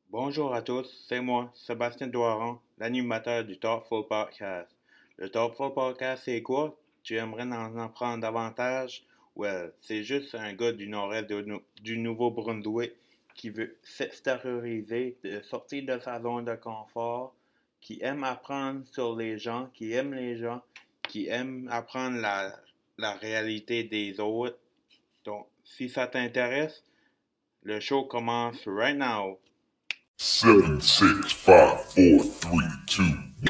Bonjour à tous, c'est moi, Sébastien Doiron, l'animateur du Thoughtful Podcast. Le Thoughtful Podcast, c'est quoi? Tu aimerais en apprendre davantage? Well, c'est juste un gars du nord-est du Nouveau-Brunswick qui veut s'extérioriser, de sortir de sa zone de confort, qui aime apprendre sur les gens, qui aime les gens, qui aime apprendre la réalité des autres. Donc, si ça t'intéresse, le show commence right now. 7, 6, 5, 4, 3, 2.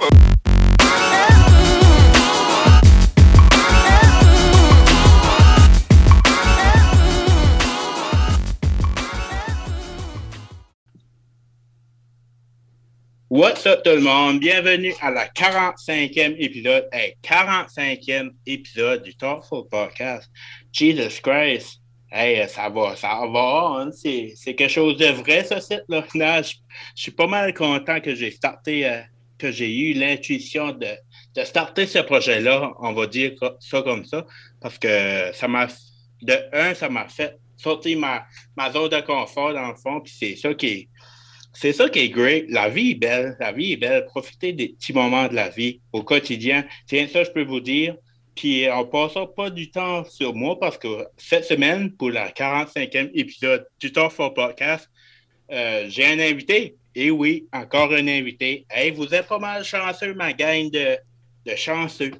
What's up tout le monde? Bienvenue à la 45e épisode. 45e épisode du Thoughtful Podcast. Jesus Christ. Ça va. Hein? C'est quelque chose de vrai, ça, là. Là, je suis pas mal content que j'ai starté, que j'ai eu l'intuition de starter ce projet-là, on va dire ça comme ça, parce que ça m'a fait sortir ma zone de confort, dans le fond, puis c'est ça qui est great. La vie est belle. La vie est belle. Profitez des petits moments de la vie au quotidien. Tiens, ça, je peux vous dire. Puis, on ne passera pas du temps sur moi parce que cette semaine, pour la 45e épisode du Thoughtful Podcast, j'ai un invité. Et oui, encore un invité. Hey, vous êtes pas mal chanceux, ma gang de chanceux.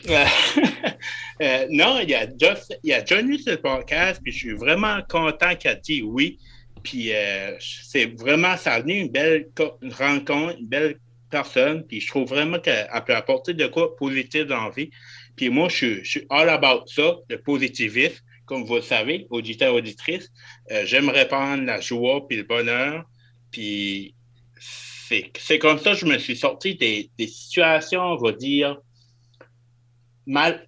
Non, il a Johnny sur le podcast, puis je suis vraiment content qu'il a dit oui. Puis c'est vraiment, ça a venu une belle rencontre, une belle personne. Puis je trouve vraiment qu'elle peut apporter de quoi positif dans la vie. Puis moi, je suis all about ça, le positivisme. Comme vous le savez, auditeurs, auditrices, j'aime répandre la joie puis le bonheur. Puis c'est comme ça que je me suis sorti des situations, on va dire, mal.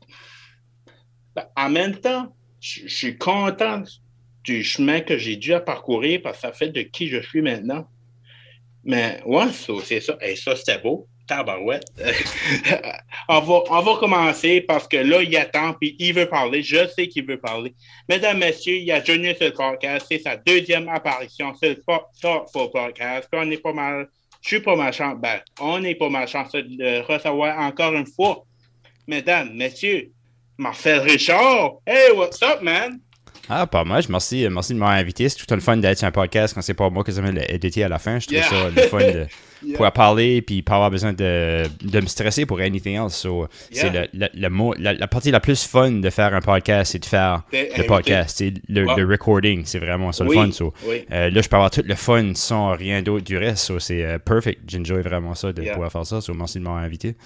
En même temps, je suis content du chemin que j'ai dû à parcourir parce que ça fait de qui je suis maintenant. Mais ouais, c'est ça. Et ça, c'était beau. Tabarouette. on va commencer parce que là, il attend puis il veut parler. Je sais qu'il veut parler. Mesdames, messieurs, il y a Johnny sur le podcast. C'est sa deuxième apparition sur le podcast. Puis on est pas mal. Je suis pas mal chanceux. Ben, on est pas mal chanceux de recevoir encore une fois. Mesdames, messieurs, Marcel Richard. Hey, what's up, man? Ah, pas mal. Merci de m'avoir invité. C'est tout le fun d'être sur un podcast quand c'est pas moi qui vais l'éditer à la fin. Je trouve ça le fun de pouvoir parler puis pas avoir besoin de me stresser pour anything else. So, c'est la partie la plus fun de faire un podcast, c'est de faire le podcast. C'est le recording. C'est vraiment ça le fun. So, là, je peux avoir tout le fun sans rien d'autre du reste. So, c'est perfect. J'enjoy vraiment ça de pouvoir faire ça. So, merci de m'avoir invité.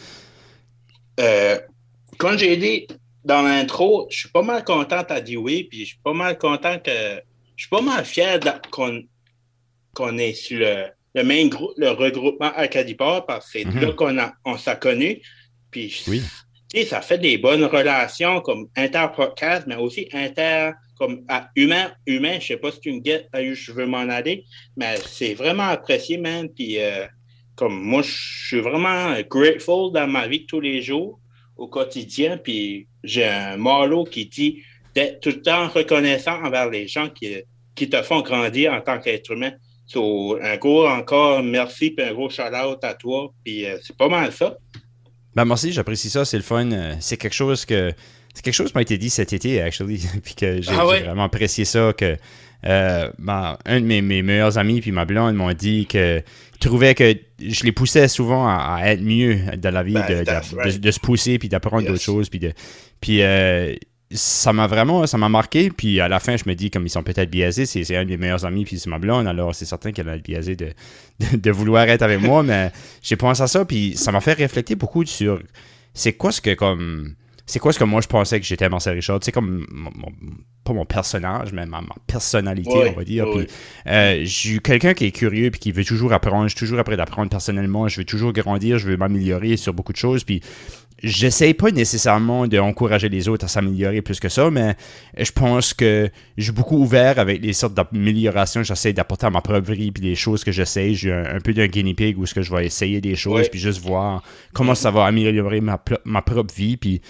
Quand j'ai dit dans l'intro, je suis pas mal content t'as dit oui, puis je suis pas mal content que... Je suis pas mal fier qu'on est sur le main groupe, le regroupement Acadiport, parce que c'est là qu'on s'est connus. Puis, tu sais, ça fait des bonnes relations comme inter-podcast, mais aussi comme humain, je sais pas si tu me guettes, je veux m'en aller, mais c'est vraiment apprécié, man. Puis, comme moi, je suis vraiment grateful dans ma vie de tous les jours, au quotidien, puis j'ai un motto qui dit d'être tout le temps reconnaissant envers les gens qui te font grandir en tant qu'être humain. So, un gros encore merci, puis un gros shout-out à toi, puis c'est pas mal ça. Ben merci, j'apprécie ça, c'est le fun. C'est quelque chose qui m'a été dit cet été, actually, puis que j'ai vraiment apprécié ça, que un de mes meilleurs amis puis ma blonde m'ont dit que trouvaient que je les poussais souvent à être mieux dans la vie, de se pousser puis d'apprendre d'autres choses, puis ça m'a marqué, puis à la fin je me dis comme ils sont peut-être biaisés, c'est un de mes meilleurs amis puis c'est ma blonde, alors c'est certain qu'elle a biaisé de vouloir être avec moi, mais j'ai pensé à ça puis ça m'a fait réfléchir beaucoup sur c'est quoi ce que moi je pensais que j'étais Marcel Richard, c'est comme pas mon personnage, mais ma personnalité, on va dire. Puis, je suis quelqu'un qui est curieux puis qui veut toujours apprendre. Je suis toujours après d'apprendre personnellement. Je veux toujours grandir, je veux m'améliorer sur beaucoup de choses. Puis, j'essaie pas nécessairement d'encourager les autres à s'améliorer plus que ça, mais je pense que je suis beaucoup ouvert avec les sortes d'améliorations que j'essaie d'apporter à ma propre vie puis les choses que j'essaie. J'ai un peu d'un guinea pig où je vais essayer des choses puis juste voir comment ça va améliorer ma propre vie. Puis,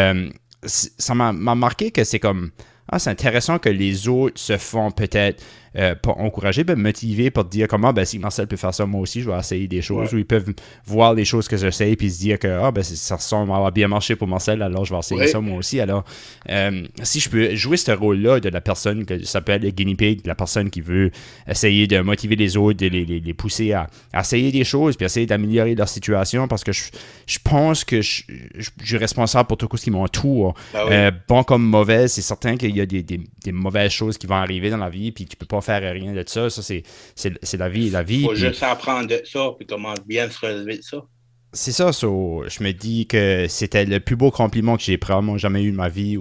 ça m'a marqué que c'est comme... c'est intéressant que les autres se font peut-être pas encourager, mais motiver pour te dire comment, ben, si Marcel peut faire ça, moi aussi, je vais essayer des choses. Ou ils peuvent voir les choses que j'essaie puis se dire que ça semble avoir bien marché pour Marcel, alors je vais essayer ça moi aussi. Alors, si je peux jouer ce rôle-là de la personne, que ça peut être le guinea pig, la personne qui veut essayer de motiver les autres, de les pousser à essayer des choses puis essayer d'améliorer leur situation, parce que je pense que je suis responsable pour tout ce qui m'entoure. Bon comme mauvais, c'est certain qu'il y a des mauvaises choses qui vont arriver dans la vie puis tu peux pas faire rien de ça. Ça, c'est la vie. Il faut juste apprendre de ça puis comment bien se relever de ça. C'est ça. Je me dis que c'était le plus beau compliment que j'ai probablement jamais eu de ma vie.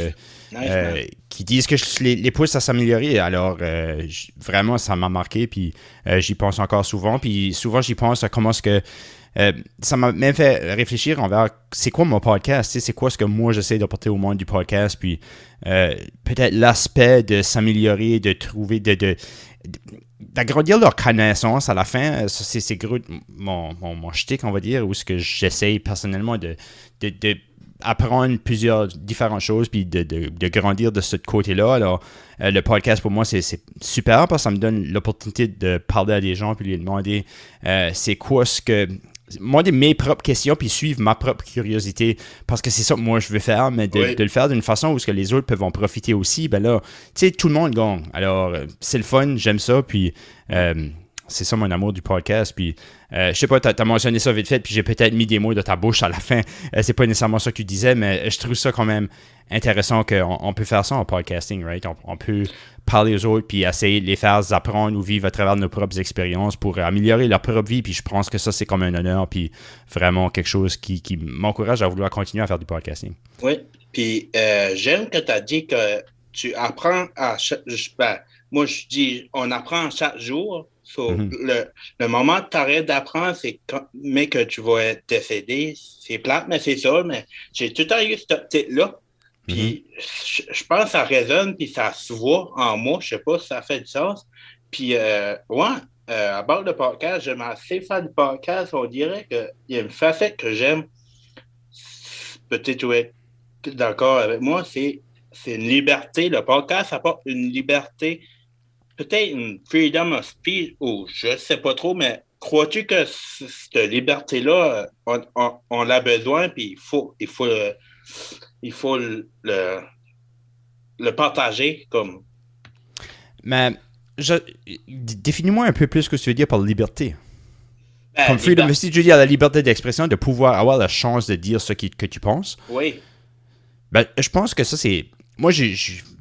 Qui disent que je les pousse à s'améliorer. Alors, vraiment, ça m'a marqué. Puis j'y pense encore souvent. Puis souvent, j'y pense à comment est-ce que ça m'a même fait réfléchir envers c'est quoi mon podcast, c'est quoi ce que moi j'essaie d'apporter au monde du podcast, puis peut-être l'aspect de s'améliorer, de trouver, d'agrandir leur connaissance à la fin. Ça, c'est gros mon shtick, on va dire, où ce que j'essaie personnellement de apprendre plusieurs différentes choses puis de grandir de ce côté-là. Alors, le podcast, pour moi, c'est super parce que ça me donne l'opportunité de parler à des gens puis lui demander c'est quoi ce que... Demander mes propres questions puis suivre ma propre curiosité, parce que c'est ça que moi je veux faire, mais de le faire d'une façon où ce que les autres peuvent en profiter aussi. Ben là, tu sais, tout le monde gagne. Alors, c'est le fun, j'aime ça, puis... c'est ça mon amour du podcast. Puis, je sais pas, t'as mentionné ça vite fait, puis j'ai peut-être mis des mots de ta bouche à la fin. C'est pas nécessairement ça que tu disais, mais je trouve ça quand même intéressant qu'on peut faire ça en podcasting, right? On peut parler aux autres, puis essayer de les faire apprendre ou vivre à travers nos propres expériences pour améliorer leur propre vie. Puis je pense que ça, c'est comme un honneur, puis vraiment quelque chose qui m'encourage à vouloir continuer à faire du podcasting. Oui, puis j'aime que tu as dit que tu apprends à chaque... moi, je dis, on apprend chaque jour. Le moment que tu arrêtes d'apprendre, c'est mais que tu vas être décédé. C'est plate, mais c'est ça. Mais j'ai tout le temps eu cette optique-là. Puis je pense que ça résonne, puis ça se voit en moi. Je sais pas si ça fait du sens. Puis, à bord de podcast, j'aime assez faire du podcast. On dirait qu'il y a une facette que j'aime. Peut-être tu es d'accord avec moi. C'est une liberté. Le podcast apporte une liberté. Peut-être une freedom of speech, ou je ne sais pas trop, mais crois-tu que cette liberté-là, on l'a besoin, puis il faut le partager comme... Mais définis-moi un peu plus ce que tu veux dire par liberté. Comme freedom of speech, tu veux dire la liberté d'expression, de pouvoir avoir la chance de dire ce que tu penses. Oui. Ben, je pense que ça, c'est... Moi, j'ai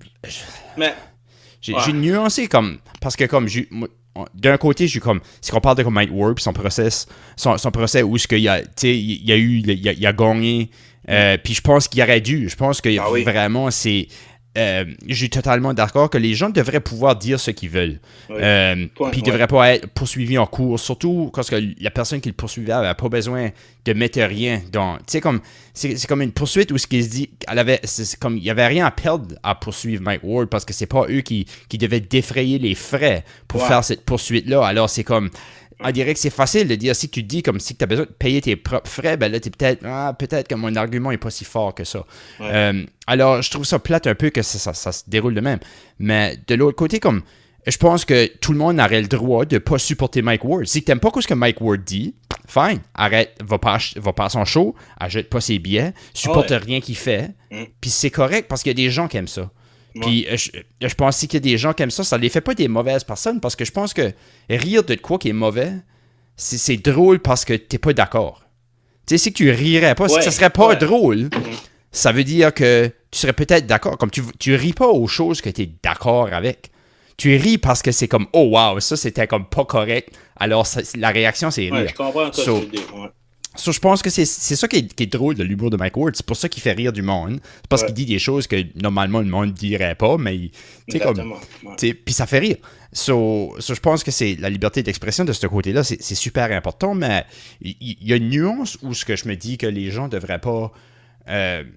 nuancé comme... Parce que comme... D'un côté, j'ai comme... C'est qu'on parle de comme Mike Ward, puis son procès où ce qu'il y a... Tu sais, il a gagné. Puis je pense qu'il aurait dû. Je pense que vraiment, c'est... je suis totalement d'accord que les gens devraient pouvoir dire ce qu'ils veulent. Puis ils ne devraient pas être poursuivis en cours, surtout parce que la personne qui le poursuivait n'avait pas besoin de mettre rien dans... Tu sais, comme, c'est comme une poursuite où ce qu'il se dit, il n'y avait rien à perdre à poursuivre Mike Ward parce que c'est pas eux qui devaient défrayer les frais pour faire cette poursuite-là. Alors c'est comme... On dirait que c'est facile de dire, si tu dis comme si tu as besoin de payer tes propres frais, ben là, tu es peut-être que mon argument n'est pas si fort que ça. Alors, je trouve ça plate un peu que ça se déroule de même. Mais de l'autre côté, comme je pense que tout le monde aurait le droit de ne pas supporter Mike Ward. Si tu n'aimes pas ce que Mike Ward dit, fine, arrête, va pas à son show, achète pas ses billets, supporte rien qu'il fait, puis c'est correct parce qu'il y a des gens qui aiment ça. Puis je pense aussi qu'il y a des gens qui aiment ça. Ça ne les fait pas des mauvaises personnes parce que je pense que rire de quoi qui est mauvais, c'est drôle parce que tu n'es pas d'accord. Tu sais, si tu rirais pas, si ça serait pas drôle, ça veut dire que tu serais peut-être d'accord. Comme tu ris pas aux choses que tu es d'accord avec. Tu ris parce que c'est comme, oh wow, ça c'était comme pas correct. Alors la réaction, c'est rire. Je comprends ce que tu dis. So, je pense que c'est ça qui est drôle de l'humour de Mike Ward. C'est pour ça qu'il fait rire du monde. C'est parce qu'il dit des choses que normalement le monde ne dirait pas, mais puis ça fait rire. So, je pense que c'est la liberté d'expression de ce côté-là, c'est super important, mais il y a une nuance où ce que je me dis que les gens ne devraient pas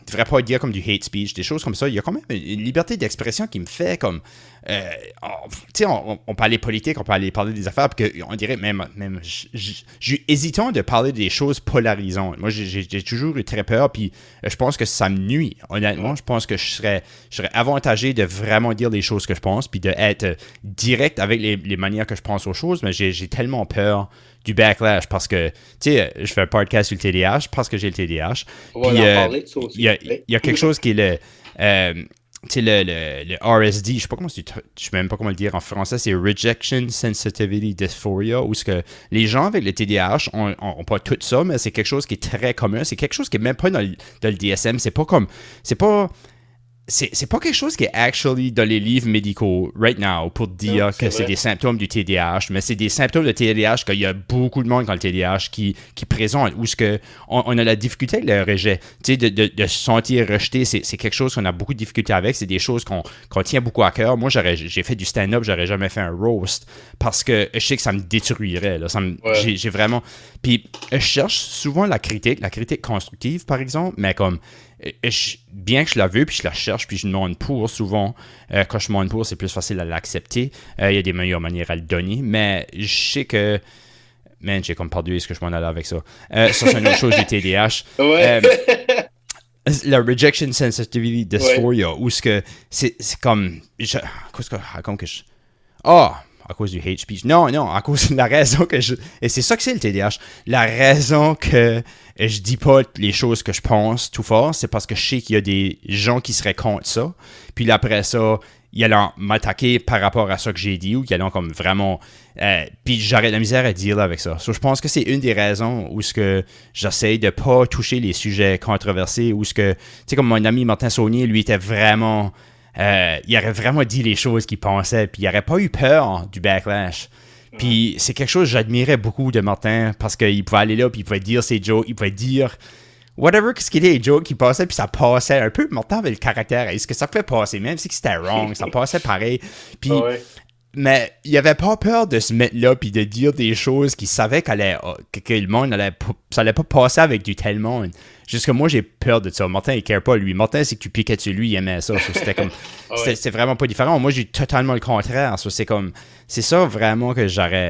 devrait pas dire comme du hate speech, des choses comme ça. Il y a quand même une liberté d'expression qui me fait comme... tu sais, on parlait politique, on parlait parler des affaires, puis on dirait même je suis hésitant de parler des choses polarisantes. Moi, j'ai toujours eu très peur, puis je pense que ça me nuit. Honnêtement, je pense que je serais avantagé de vraiment dire les choses que je pense, puis d'être direct avec les manières que je pense aux choses, mais j'ai tellement peur du backlash parce que, tu sais, je fais un podcast sur le TDAH parce que j'ai le TDAH. On va en parler de ça aussi. Il y a quelque chose qui est tu sais, le RSD, je sais même pas comment le dire en français, c'est Rejection Sensitivity Dysphoria, où ce que les gens avec le TDAH ont pas tout ça, mais c'est quelque chose qui est très commun. C'est quelque chose qui est même pas dans le DSM. C'est pas quelque chose qui est actually dans les livres médicaux right now pour dire que c'est des symptômes du TDAH, mais c'est des symptômes de TDAH qu'il y a beaucoup de monde dans le TDAH qui présente, où ce que on a la difficulté avec le rejet. Tu sais, de se sentir rejeté, c'est quelque chose qu'on a beaucoup de difficulté avec, c'est des choses qu'on tient beaucoup à cœur. Moi, j'ai fait du stand-up, j'aurais jamais fait un roast parce que je sais que ça me détruirait. Là. J'ai vraiment... Puis, je cherche souvent la critique constructive, par exemple, mais comme... bien que je la veux, puis je la cherche, puis je demande pour souvent. Quand je demande pour, c'est plus facile à l'accepter. Il y a des meilleures manières à le donner, mais je sais que... Man, j'ai comme perdu ce que je m'en allais avec ça. Ça, c'est une autre chose du TDAH. La Rejection Sensitivity Dysphoria, où c'est comme... à cause du hate speech. Non, à cause de la raison que je... Et c'est ça que c'est le TDAH. La raison que je dis pas les choses que je pense tout fort, c'est parce que je sais qu'il y a des gens qui seraient contre ça. Puis après ça, ils allont m'attaquer par rapport à ça que j'ai dit ou qu'ils allont comme vraiment... puis j'aurais de la misère à dire avec ça. So, je pense que c'est une des raisons où ce que j'essaie de pas toucher les sujets controversés, où ce que... Tu sais, comme mon ami Martin Saunier, lui, était vraiment... il aurait vraiment dit les choses qu'il pensait, puis il n'aurait pas eu peur du backlash. Puis c'est quelque chose que j'admirais beaucoup de Martin, parce qu'il pouvait aller là, puis il pouvait dire ses jokes, il pouvait dire whatever, qu'est-ce qu'il était les jokes qui passaient, puis ça passait un peu. Martin avait le caractère, est-ce que ça fait passer, même si c'était wrong, ça passait pareil. Puis, mais il avait pas peur de se mettre là, puis de dire des choses qu'il savait que le monde ça allait pas passer avec du tel monde. Jusque moi, j'ai peur de ça. Martin, il ne care pas, lui. Martin, c'est que tu piquais dessus lui, il aimait ça. C'était comme... C'était vraiment pas différent. Moi, j'ai totalement le contraire. C'est ça vraiment que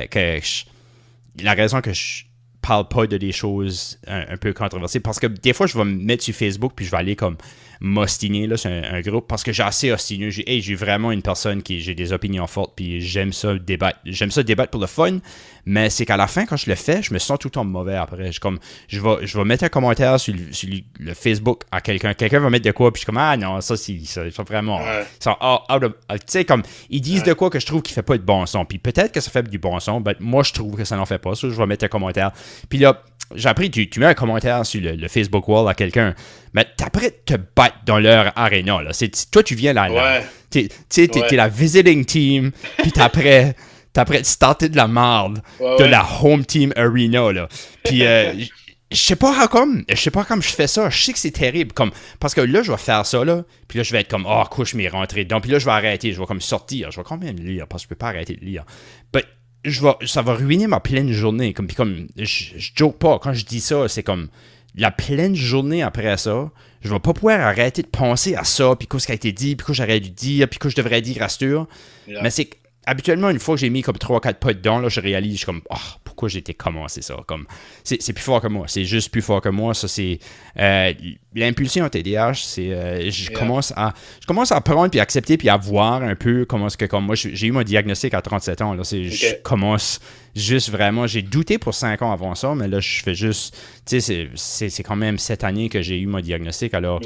la raison que je parle pas de des choses un peu controversées. Parce que des fois, je vais me mettre sur Facebook, puis je vais aller comme m'ostiner là, sur un groupe, parce que j'ai assez ostiné. J'ai vraiment une personne j'ai des opinions fortes, puis j'aime ça débattre. J'aime ça débattre pour le fun, mais c'est qu'à la fin, quand je le fais, je me sens tout le temps mauvais après. Je vais mettre un commentaire sur le Facebook à quelqu'un. Quelqu'un va mettre de quoi, puis je suis comme, ah non, ça, c'est vraiment... Tu sais, comme, ils disent de quoi que je trouve qu'il fait pas de bon son. Puis peut-être que ça fait du bon son, mais moi, je trouve que ça n'en fait pas. Ça, je vais mettre un commentaire. Puis là, j'ai appris, tu mets un commentaire sur le Facebook wall à quelqu'un, mais t'es prêt de te battre dans leur arena, là. Toi, tu viens là. T'es la visiting team, puis t'es prêt de starter de la marde de la home team arena, là. Puis, je sais pas comme je fais ça. Je sais que c'est terrible, parce que là, je vais faire ça, là, puis là, je vais être comme, couche, m'y rentrer dedans, puis là, je vais arrêter, je vais comme sortir, je vais quand même lire, parce que je peux pas arrêter de lire. But, ça va ruiner ma pleine journée. Puis je joke pas. Quand je dis ça, c'est comme la pleine journée après ça, je vais pas pouvoir arrêter de penser à ça, puis ce qui a été dit, puis quoi j'aurais dû dire, puis quoi je devrais dire à sûr. Mais c'est habituellement, une fois que j'ai mis comme 3-4 pas dedans, là, je réalise, je suis comme, pourquoi j'ai été commencé ça? Comme, c'est plus fort que moi. C'est juste plus fort que moi. Ça, c'est l'impulsion TDAH. Je commence à prendre, puis accepter, puis à voir un peu comment est-ce que, comme moi, j'ai eu mon diagnostic à 37 ans. Là, je commence juste vraiment, j'ai douté pour 5 ans avant ça, mais là, je fais juste, tu sais, c'est quand même cette année que j'ai eu mon diagnostic. Alors,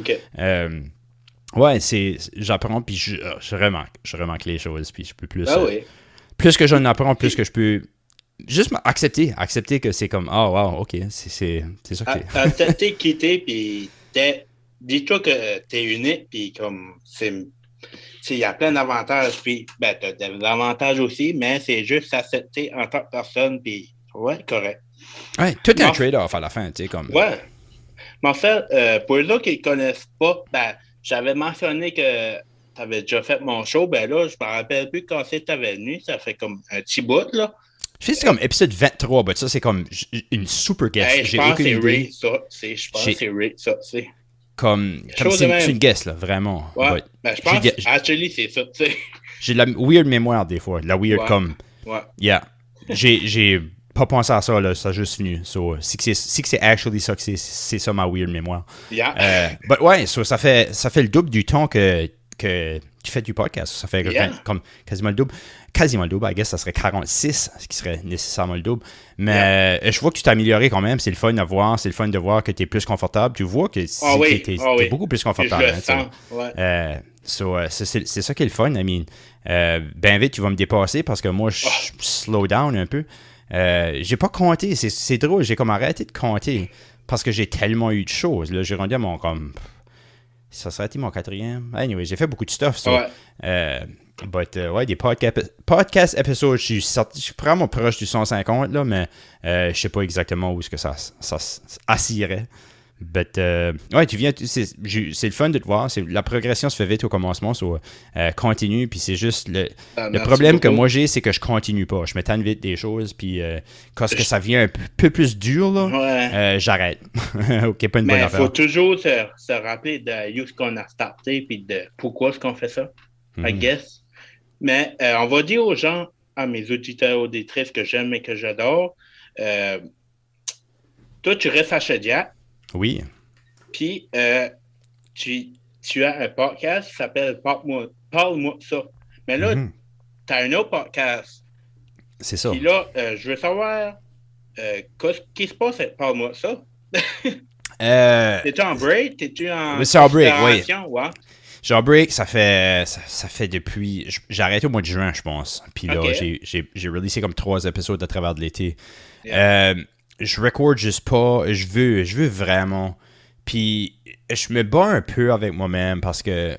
ouais, j'apprends, puis je remarque les choses, puis je peux plus... Plus que j'en apprends, plus que je peux juste accepter que c'est comme, wow, ok, c'est ça que c'est. T'es quitté, puis dis-toi que t'es unique, puis comme, il y a plein d'avantages, puis, t'as des avantages aussi, mais c'est juste s'accepter en tant que personne, puis, correct. Ouais, tout est un trade-off à la fin, tu sais, comme... Ouais. Mais en fait, pour eux qui ne connaissent pas, j'avais mentionné que tu avais déjà fait mon show. Là, je me rappelle plus quand c'est que tu avais venu. Ça fait comme un petit bout, là. Je sais que c'est comme épisode 23, ça, c'est comme une super guest. Je pense que c'est Ray, ça. Je pense que c'est Ray, ça. comme c'est une guess, là, vraiment. Ouais, ben, je pense actually, c'est ça, tu sais. J'ai de la weird mémoire, des fois. De la weird comme... Ouais. Yeah. J'ai pas pensé à ça, là, ça a juste fini. So, si que c'est actually ça, que c'est ça ma weird mémoire. Yeah. But ouais, so, ça fait le double du temps que tu fais du podcast. Ça fait comme quasiment le double. Quasiment le double, I guess, ça serait 46, ce qui serait nécessairement le double. Mais je vois que tu t'es amélioré quand même. C'est le fun à voir. C'est le fun de voir que tu es plus confortable. Tu vois que t'es beaucoup plus confortable. Je le sens. Ouais. C'est ça qui est le fun, I mean. Ben vite, tu vas me dépasser parce que moi, je slow down un peu. J'ai pas compté. C'est drôle. J'ai comme arrêté de compter parce que j'ai tellement eu de choses. Là, j'ai rendu à mon comme... Ça serait été mon 4e. Anyway, j'ai fait beaucoup de stuff. So, ouais, des podcast épisodes, je suis vraiment proche du 150, là, mais je sais pas exactement où est-ce que ça assirait. But, ouais, c'est le fun de te voir. La progression se fait vite au commencement, continue, puis c'est juste le problème que moi j'ai, c'est que je continue pas. Je m'étonne vite des choses, puis quand que ça devient un peu plus dur, là, j'arrête. Ok, pas une bonne affaire. Mais il faut toujours se rappeler de où ce qu'on a starté, puis de pourquoi est-ce qu'on fait ça, I guess. Mais on va dire aux gens, à mes auditeurs, auditrices que j'aime et que j'adore, toi, tu restes à Shediac. Oui. Puis, tu as un podcast qui s'appelle Parle-moi de ça. Mais là, tu as un autre podcast. C'est ça. Puis là, je veux savoir, qu'est-ce qui se passe avec Parle-moi de ça? T'es-tu en break? T'es-tu en... C'est en break, oui. Ouais. J'ai un break, ça fait depuis... J'ai arrêté au mois de juin, je pense. Puis là, j'ai releasé comme 3 épisodes à travers de l'été. Yeah. Je record juste pas. Je veux vraiment. Puis je me bats un peu avec moi-même parce que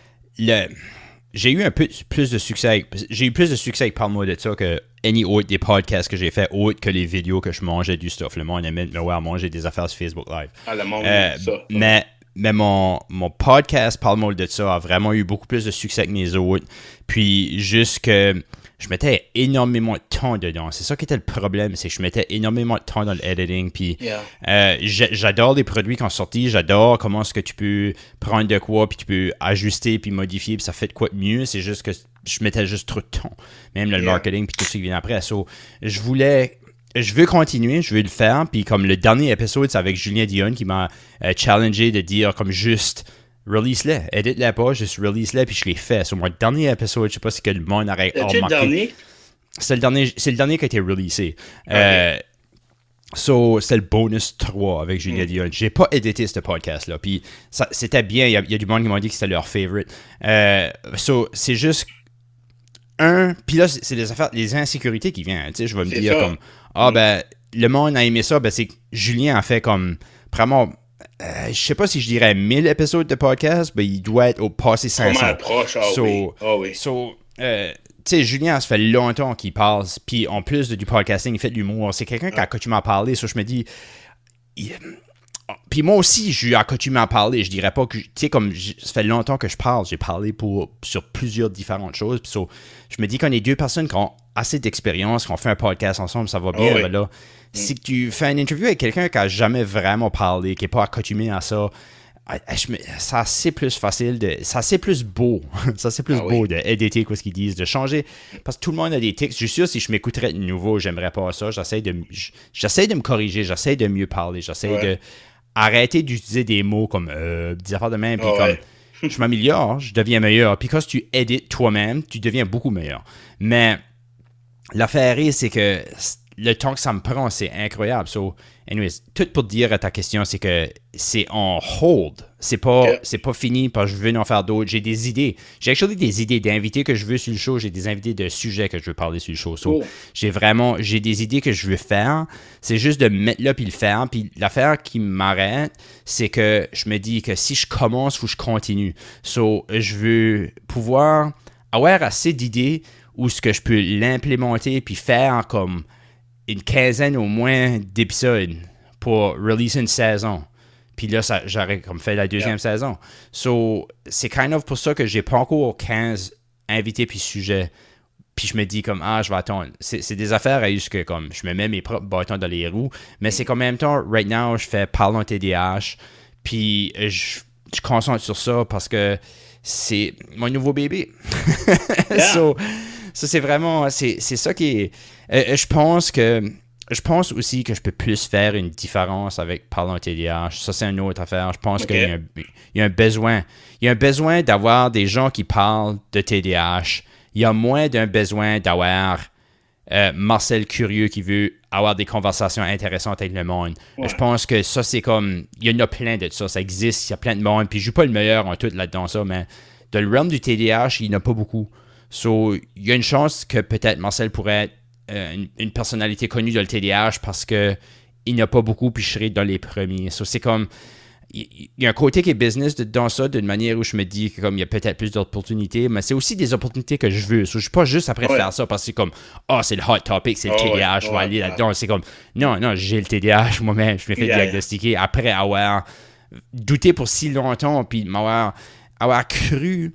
j'ai eu un peu plus de succès avec Parle-moi de ça que any autre des podcasts que j'ai fait, autre que les vidéos que je mangeais du stuff. Le monde aimait me voir manger des affaires sur Facebook Live. Ah, le monde aime ça. Mais mon podcast Parle-moi de ça a vraiment eu beaucoup plus de succès que mes autres. Puis juste que je mettais énormément de temps dedans. C'est ça qui était le problème, c'est que je mettais énormément de temps dans l'editing. Puis j'adore les produits qui sont sortis. J'adore comment est-ce que tu peux prendre de quoi, puis tu peux ajuster, puis modifier, puis ça fait de quoi de mieux. C'est juste que je mettais juste trop de temps. Même le marketing, puis tout ce qui vient après. So, je veux continuer, je veux le faire. Puis comme le dernier épisode, c'est avec Julien Dion qui m'a challengé de dire comme juste... Release-les, edit-les pas, juste release-les, puis je l'ai fait. Sur mon dernier épisode, je sais pas si que le monde aurait remarqué. Le dernier? C'est le dernier qui a été releasé. Okay. C'est le bonus 3 avec Julien Dion. J'ai pas édité ce podcast-là, puis c'était bien. Il y a du monde qui m'a dit que c'était leur favorite. C'est juste puis là, c'est des affaires, les insécurités qui viennent. Tu sais, je vais me dire ça. Comme, le monde a aimé ça, c'est que Julien a fait comme, vraiment... je sais pas si je dirais 1000 épisodes de podcast, mais il doit être au passé 500. Comment approche, oui. Tu sais, Julien, ça fait longtemps qu'il parle, puis en plus du podcasting, il fait de l'humour. C'est quelqu'un qui a coutume à parler, je me dis... Puis moi aussi, j'ai coutume à parler. Je dirais pas que... Tu sais, comme ça fait longtemps que je parle, j'ai parlé sur plusieurs différentes choses. Puis je me dis qu'on est 2 personnes qui ont assez d'expérience, qu'on fait un podcast ensemble, ça va bien. Mais là, si tu fais une interview avec quelqu'un qui n'a jamais vraiment parlé, qui n'est pas accoutumé à ça, c'est assez plus facile c'est assez plus beau. C'est assez plus beau d'éditer quoi ce qu'ils disent, de changer. Parce que tout le monde a des tics. Je suis sûr, si je m'écouterais de nouveau, j'aimerais pas ça. J'essaie de me corriger, j'essaie de mieux parler, j'essaie de arrêter d'utiliser des mots comme des affaires de même. Puis comme je m'améliore, je deviens meilleur. Puis quand tu édites toi-même, tu deviens beaucoup meilleur. Mais l'affaire est, c'est que le temps que ça me prend, c'est incroyable. So, anyways, tout pour dire à ta question, c'est que c'est en hold. C'est pas fini parce que je veux en faire d'autres. J'ai des idées. J'ai actually des idées d'invités que je veux sur le show. J'ai des invités de sujets que je veux parler sur le show. So, j'ai des idées que je veux faire. C'est juste de me mettre là puis le faire. Puis l'affaire qui m'arrête, c'est que je me dis que si je commence, il faut que je continue. So, je veux pouvoir avoir assez d'idées où ce que je peux l'implémenter puis faire comme une quinzaine au moins d'épisodes pour release une saison. Puis là, j'aurais comme fait la deuxième saison. So, c'est kind of pour ça que j'ai pas encore 15 invités puis sujets. Puis je me dis comme, je vais attendre. C'est des affaires à juste que comme, je me mets mes propres bâtons dans les roues. Mais c'est qu'en même temps, right now, je fais Parlons TDH. Puis je concentre sur ça parce que c'est mon nouveau bébé. Yeah. Ça, c'est vraiment... C'est ça qui est... Je pense aussi que je peux plus faire une différence avec parlant TDAH. Ça, c'est une autre affaire. Je pense qu'il y a un besoin. Il y a un besoin d'avoir des gens qui parlent de TDAH. Il y a moins d'un besoin d'avoir Marcel Curieux qui veut avoir des conversations intéressantes avec le monde. Ouais. Je pense que ça, c'est comme... Il y en a plein de ça. Ça existe. Il y a plein de monde. Puis je ne suis pas le meilleur en tout là-dedans, ça, mais dans le realm du TDAH, il n'y en a pas beaucoup. So, il y a une chance que peut-être Marcel pourrait être une personnalité connue dans le TDAH parce qu'il n'y en a pas beaucoup, puis je serais dans les premiers. So, c'est comme... Il y a un côté qui est business dans ça, d'une manière où je me dis qu'il y a peut-être plus d'opportunités, mais c'est aussi des opportunités que je veux. So, je ne suis pas juste après faire ça parce que c'est comme c'est le hot topic, c'est le TDAH, je vais aller là-dedans. C'est comme non, j'ai le TDAH moi-même, je me fais diagnostiquer après avoir douté pour si longtemps, puis d'avoir cru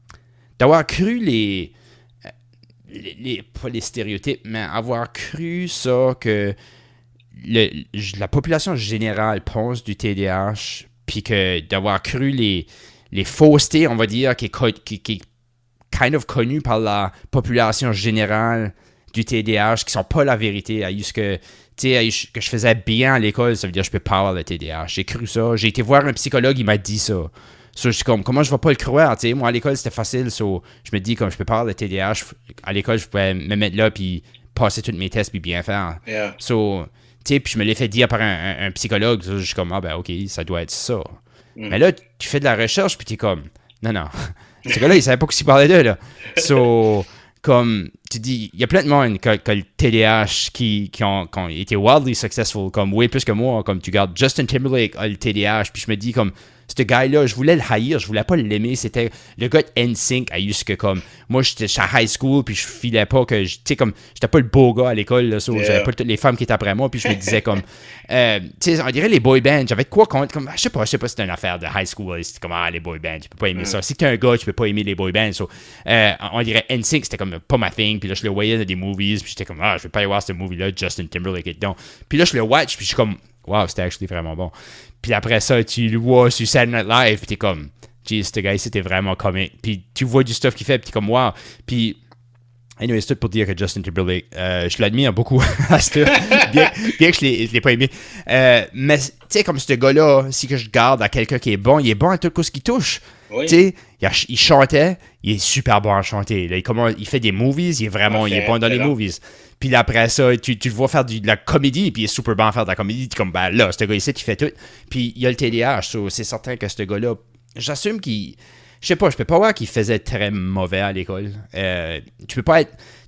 pas les stéréotypes, mais avoir cru ça que la population générale pense du TDAH, puis que d'avoir cru les faussetés, on va dire, qui est kind of connu par la population générale du TDAH, qui sont pas la vérité. Que je faisais bien à l'école, ça veut dire que je peux pas avoir le TDAH. J'ai cru ça. J'ai été voir un psychologue, il m'a dit ça. So, je suis comme, comment je vais pas le croire? T'sais? Moi, à l'école, c'était facile. So, je me dis, comme je peux pas avoir le TDAH, à l'école, je pouvais me mettre là, puis passer tous mes tests, puis bien faire. Yeah. So, puis je me l'ai fait dire par un psychologue. So, je suis comme, OK, ça doit être ça. Mais là, tu fais de la recherche, puis tu es comme, non. Ce gars-là, il savait pas qu'il parlait d'eux, là. So, comme tu dis, il y a plein de monde qui a le TDAH qui ont été wildly successful, comme way plus que moi. Comme tu regardes, Justin Timberlake a le TDAH, puis je me dis, comme, ce gars-là, je voulais le haïr, je voulais pas l'aimer. C'était le gars de NSYNC à juste que comme moi, j'étais à high school, puis je filais pas que, tu sais, comme, j'étais pas le beau gars à l'école, là, j'avais pas toutes les femmes qui étaient après moi, puis je me disais comme, tu sais, on dirait les boy bands, j'avais quoi contre, comme, je sais pas si c'était une affaire de high school, c'était comme, les boy bands, tu peux pas aimer ça. Si t'es un gars, tu peux pas aimer les boy bands, on dirait NSYNC, c'était comme pas ma thing, puis là, je le voyais dans des movies, puis j'étais comme, je vais pas aller voir ce movie-là, Justin Timberlake et donc. Puis là, je le watch, puis je suis comme, wow, c'était actually vraiment bon. Puis après ça, tu le vois sur Saturday Night Live, puis t'es comme, jeez, ce gars-ci, c'était vraiment comique. Puis tu vois du stuff qu'il fait, puis t'es comme, wow. Puis, anyway, c'est tout pour dire que Justin Timberlake, je l'admire beaucoup à ce bien que je l'ai pas aimé. Mais, tu sais, comme ce gars-là, si que je garde à quelqu'un qui est bon, il est bon à tout ce qu'il touche. Oui. Tu sais, il chantait, il est super bon à chanter. Là, il fait des movies, il est bon dans les movies. Puis après ça, tu le vois faire de la comédie, puis il est super bon à faire de la comédie. Tu es comme, là, ce gars ici, il fait tout. Puis il y a le TDAH, so, c'est certain que ce gars-là, j'assume qu'il... Je sais pas, je peux pas voir qu'il faisait très mauvais à l'école. Tu peux pas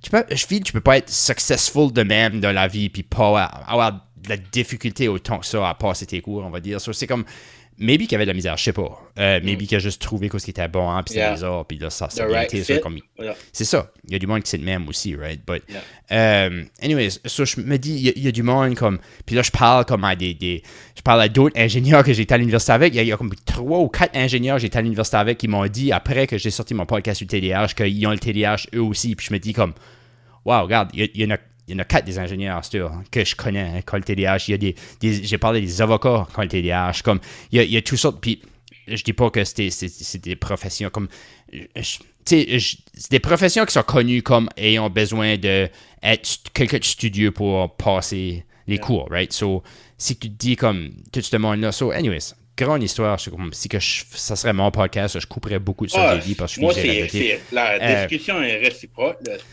être successful de même dans la vie, puis pas avoir de la difficulté autant que ça à passer tes cours, on va dire. So, c'est comme... Maybe qu'il avait de la misère, je sais pas. Maybe qu'il a juste trouvé ce qui était bon, hein, puis c'est bizarre, puis là, ça a été ça comme... C'est ça. Il y a du monde qui c'est de même aussi, right? But, anyways, so je me dis, il y a du monde comme... Puis là, je parle comme à je parle à d'autres ingénieurs que j'ai été à l'université avec. Il y a comme 3 ou 4 ingénieurs que j'ai été à l'université avec qui m'ont dit, après que j'ai sorti mon podcast sur le TDAH, qu'ils ont le TDAH eux aussi. Puis je me dis comme, wow, regarde, il y en a 4 des ingénieurs que je connais, hein, qui ont le TDAH. J'ai parlé des avocats qui ont le TDAH. Comme, il y a toutes sortes. Puis, je dis pas que c'est des professions comme. C'est des professions qui sont connues comme ayant besoin d'être quelqu'un de studieux pour passer les cours, right? So, si tu te dis comme tout ce monde-là. So, anyways, grande histoire. Si ça serait mon podcast, je couperais beaucoup de ça j'ai dit parce que moi, la discussion est réciproque.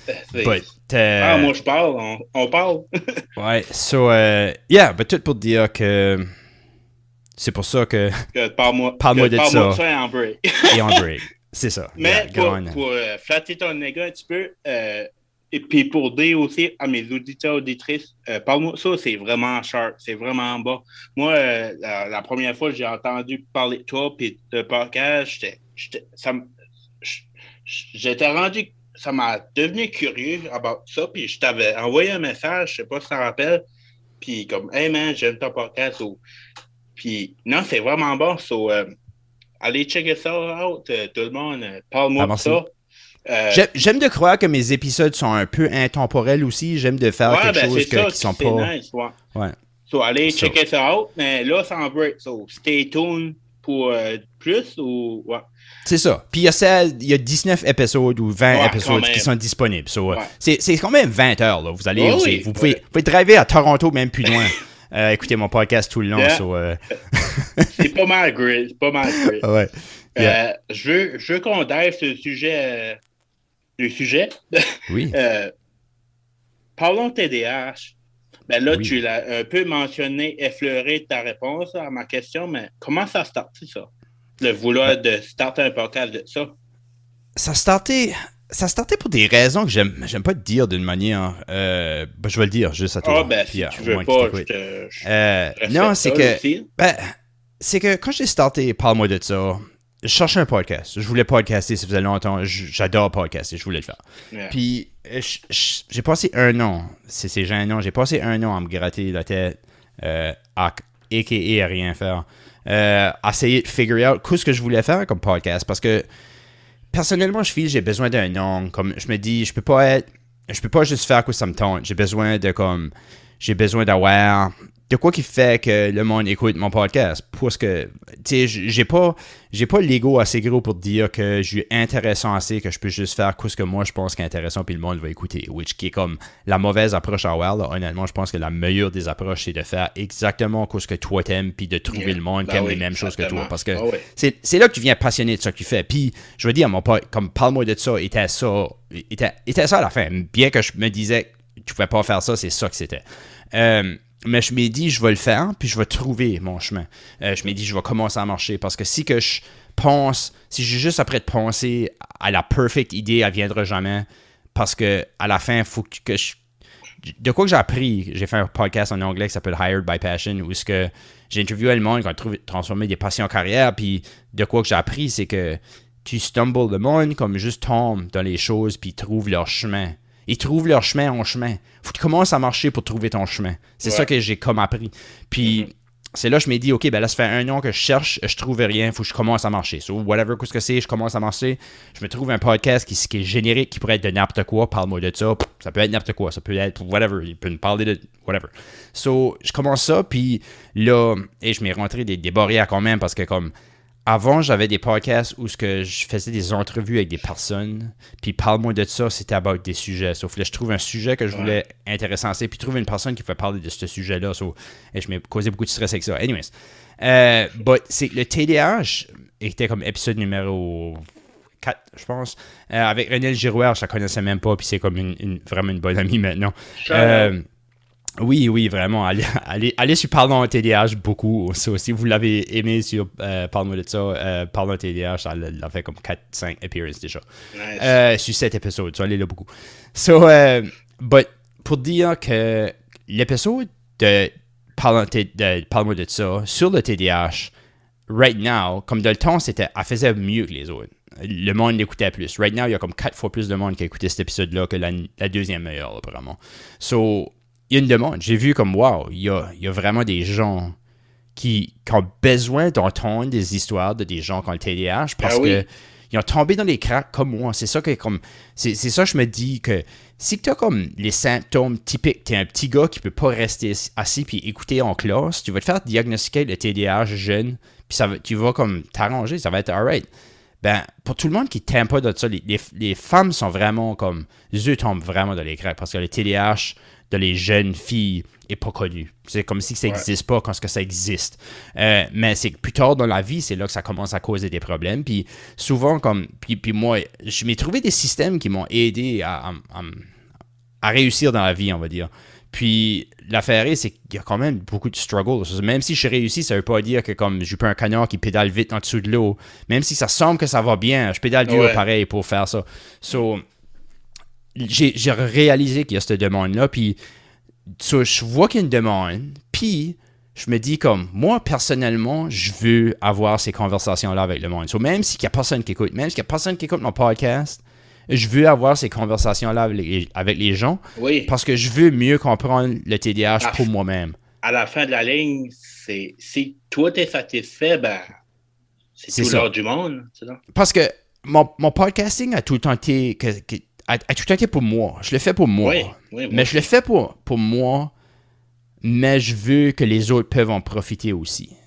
Moi, je parle, on parle. Ouais, so, but tout pour dire que c'est pour ça que parle-moi de ça. Et en break. Et en break, c'est ça. Mais pour flatter ton ego un petit peu, et puis pour dire aussi à mes auditeurs auditrices, parle-moi de ça, c'est vraiment sharp, c'est vraiment bas. Moi, la première fois que j'ai entendu parler de toi et de podcast, j'étais rendu, ça m'a devenu curieux about ça, puis je t'avais envoyé un message, je sais pas si ça te rappelle, puis comme, hey man, j'aime ton podcast, puis non, c'est vraiment bon, allez checker ça out, tout le monde, parle-moi de ça. J'aime de croire que mes épisodes sont un peu intemporels aussi. J'aime de faire quelque chose qui sont pas... Nice, ouais. So, allez checker ça out. Mais là, c'est en break. So, stay tuned pour plus ou... Ouais. C'est ça. Puis il y a 19 épisodes ou 20 épisodes qui sont disponibles. So, c'est quand même 20 heures. Là. Vous allez, vous pouvez driver à Toronto, même plus loin. Écoutez mon podcast tout le long. Yeah. So, c'est pas mal great. C'est pas mal great. Ouais. Yeah. Je veux qu'on dive sur le sujet. Oui. Parlons TDAH. Ben là, Oui. tu l'as un peu mentionné, effleuré ta réponse à ma question, mais comment ça a starté, ça? Le vouloir de starter un podcast de ça? Ça a starté pour des raisons que j'aime pas te dire d'une manière. Je vais le dire juste à toi. Ah, ben, si tu veux pas, je non, c'est que. C'est que quand j'ai starté, parle-moi de ça. Je cherchais un podcast. Je voulais podcaster, ça faisait longtemps. J'adore podcaster, je voulais le faire. Yeah. Puis, j'ai passé un an, c'est gênant, j'ai passé un an à me gratter la tête, à rien faire, à essayer de figure out ce que je voulais faire comme podcast. Parce que, personnellement, j'ai besoin d'un nom. Comme, je me dis, je peux pas juste faire quoi ça me tente. J'ai besoin d'avoir de quoi qui fait que le monde écoute mon podcast. Parce que, tu sais, j'ai pas l'ego assez gros pour dire que je suis intéressant assez que je peux juste faire ce que moi je pense qui est intéressant puis le monde va écouter. Qui est comme la mauvaise approche à avoir. Là. Honnêtement, je pense que la meilleure des approches, c'est de faire exactement ce que toi t'aimes puis de trouver le monde qui aime les mêmes choses que toi. Parce que c'est là que tu viens passionné de ce que tu fais. Puis, je veux dire, mon pote, comme parle-moi de ça, était ça à la fin. Bien que je me disais que tu pouvais pas faire ça, c'est ça que c'était. Mais je m'ai dit, je vais le faire, puis je vais trouver mon chemin. Je m'ai dit, je vais commencer à marcher. Parce que si j'ai juste après de penser à la perfect idée, elle ne viendra jamais. Parce que à la fin, il faut que je... De quoi que j'ai appris, j'ai fait un podcast en anglais qui s'appelle Hired by Passion, où j'ai interviewé le monde qui a transformé des passions en carrière, puis de quoi que j'ai appris, c'est que tu stumbles le monde comme juste tombe dans les choses, puis trouve leur chemin. Ils trouvent leur chemin en chemin. Faut que tu commences à marcher pour trouver ton chemin. C'est ça que j'ai comme appris. Puis, c'est là que je m'ai dit, OK, ben là, ça fait un an que je cherche, je trouve rien, faut que je commence à marcher. So, whatever, qu'est-ce que c'est, je commence à marcher. Je me trouve un podcast qui est générique, qui pourrait être de n'importe quoi. Parle-moi de ça. Ça peut être n'importe quoi. Ça peut être whatever. Il peut me parler de whatever. So, je commence ça, puis là, et je m'ai rentré des barrières quand même, parce que comme... Avant, j'avais des podcasts où je faisais des entrevues avec des personnes, puis parle-moi de ça, c'était about des sujets. Sauf là, je trouve un sujet que je voulais intéressant, puis trouver une personne qui peut parler de ce sujet-là. Et je m'ai causé beaucoup de stress avec ça. Anyways, c'est le TDAH était comme épisode numéro 4, je pense, avec René Girouard, je la connaissais même pas, puis c'est comme vraiment une bonne amie maintenant. Oui, vraiment. Allez sur Parlons TDAH beaucoup. So, si vous l'avez aimé sur Parlons de ça, Parlons TDAH, ça l'a fait comme 4-5 appearances déjà. Nice. Sur 7 épisodes, so allez là beaucoup. So, pour dire que l'épisode de Parlons de ça sur le TDAH, right now, comme dans le temps, elle faisait mieux que les autres. Le monde l'écoutait plus. Right now, il y a comme 4 fois plus de monde qui a écouté cet épisode-là que la deuxième meilleure, vraiment. So, il y a une demande. J'ai vu comme, wow, il y a vraiment des gens qui ont besoin d'entendre des histoires de des gens qui ont le TDAH parce que ils ont tombé dans les cracks comme moi. C'est ça que c'est ça que je me dis que si tu as comme les symptômes typiques, tu es un petit gars qui peut pas rester assis puis écouter en classe, tu vas te faire diagnostiquer le TDAH jeune, puis tu vas comme t'arranger, ça va être alright. Ben, pour tout le monde qui t'aime pas de ça, les femmes sont vraiment comme, eux tombent vraiment dans les cracks parce que le TDAH de les jeunes filles n'est pas connu. C'est comme si ça n'existe pas quand ça existe. Mais c'est que plus tard dans la vie, c'est là que ça commence à causer des problèmes. Puis souvent, puis moi, je m'ai trouvé des systèmes qui m'ont aidé à réussir dans la vie, on va dire. Puis l'affaire est, c'est qu'il y a quand même beaucoup de struggles. Même si je réussis, ça ne veut pas dire que comme je suis pas un canard qui pédale vite en dessous de l'eau. Même si ça semble que ça va bien, je pédale dur pareil pour faire ça. So, j'ai réalisé qu'il y a cette demande-là, puis je vois qu'il y a une demande, puis je me dis comme, moi, personnellement, je veux avoir ces conversations-là avec le monde. So, même s'il n'y a personne qui écoute, mon podcast, je veux avoir ces conversations-là avec les gens, parce que je veux mieux comprendre le TDAH pour moi-même. À la fin de la ligne, si toi, tu es satisfait, ben, c'est tout l'heure du monde. C'est ça? Parce que mon podcasting a tout le temps été... a tout le temps été pour moi. Je le fais pour moi. Mais je le fais pour moi, mais je veux que les autres peuvent en profiter aussi.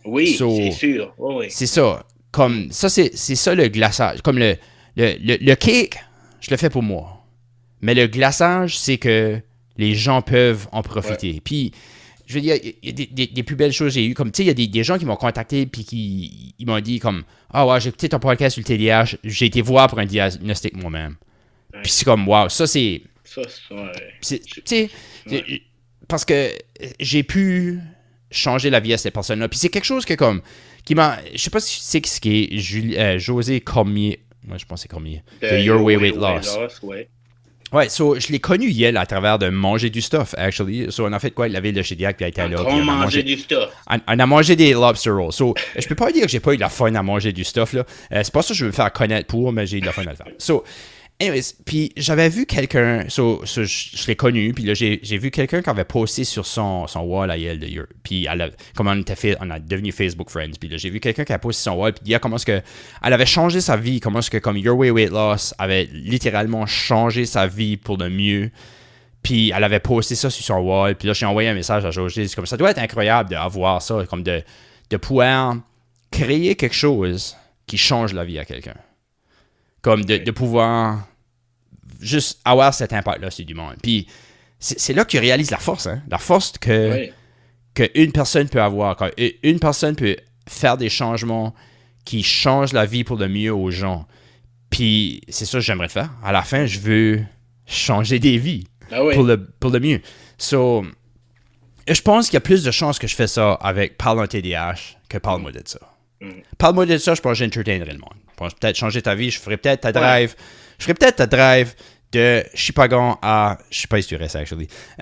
Oui, c'est sûr. Oui. C'est ça. Comme ça, c'est ça le glaçage. Comme le cake, je le fais pour moi. Mais le glaçage, c'est que les gens peuvent en profiter. Ouais. Puis, je veux dire, il y a des plus belles choses que j'ai eues. Comme, tu sais, il y a des gens qui m'ont contacté puis qui ils m'ont dit comme « Ah ouais, j'ai écouté ton podcast sur le TDAH, j'ai été voir pour un diagnostic moi-même. Ouais. » Puis c'est comme « Wow, ça c'est... » Ça, ouais. Tu sais, parce que j'ai pu changer la vie à cette personne-là. Puis c'est quelque chose que comme... qui m'a... Je sais pas si c'est ce qui est José Cormier. Moi, je pense que c'est Cormier. De Your Way Weight Loss. Ouais. Ouais, so, je l'ai connu hier à travers de manger du stuff, actually. So, on a fait quoi? Il avait le Chédiac, puis il était là. On a mangé du stuff. On a mangé des lobster rolls. So, je peux pas dire que j'ai pas eu de la fun à manger du stuff, là. C'est pas ça que je veux me faire connaître pour, mais j'ai eu de la fun à le faire. So, anyways, puis j'avais vu quelqu'un, je l'ai connu, puis là, j'ai vu quelqu'un qui avait posté sur son wall à Yale de Europe. Puis, comme on a devenu Facebook Friends. Puis là, j'ai vu quelqu'un qui a posté sur son wall, puis dire comment est-ce que elle avait changé sa vie, comment est-ce que comme Your Way Weight Loss avait littéralement changé sa vie pour le mieux. Puis elle avait posté ça sur son wall, puis là, j'ai envoyé un message à José. C'est comme ça doit être incroyable d'avoir ça, comme de pouvoir créer quelque chose qui change la vie à quelqu'un. Comme de pouvoir juste avoir cet impact-là sur du monde. Puis c'est là que tu réalises la force, hein? La force qu'une personne peut avoir. Quand une personne peut faire des changements qui changent la vie pour le mieux aux gens. Puis c'est ça que j'aimerais faire. À la fin, je veux changer des vies pour le mieux. So, je pense qu'il y a plus de chances que je fais ça avec Parle-moi TDAH que Parle-moi de ça. Parle-moi de ça, je pense que j'entertainerai le monde. Je pense peut-être changer ta vie, je ferai peut-être ta drive. Je ferai peut-être ta drive de Chipagon à... Je sais pas si tu restes, actually.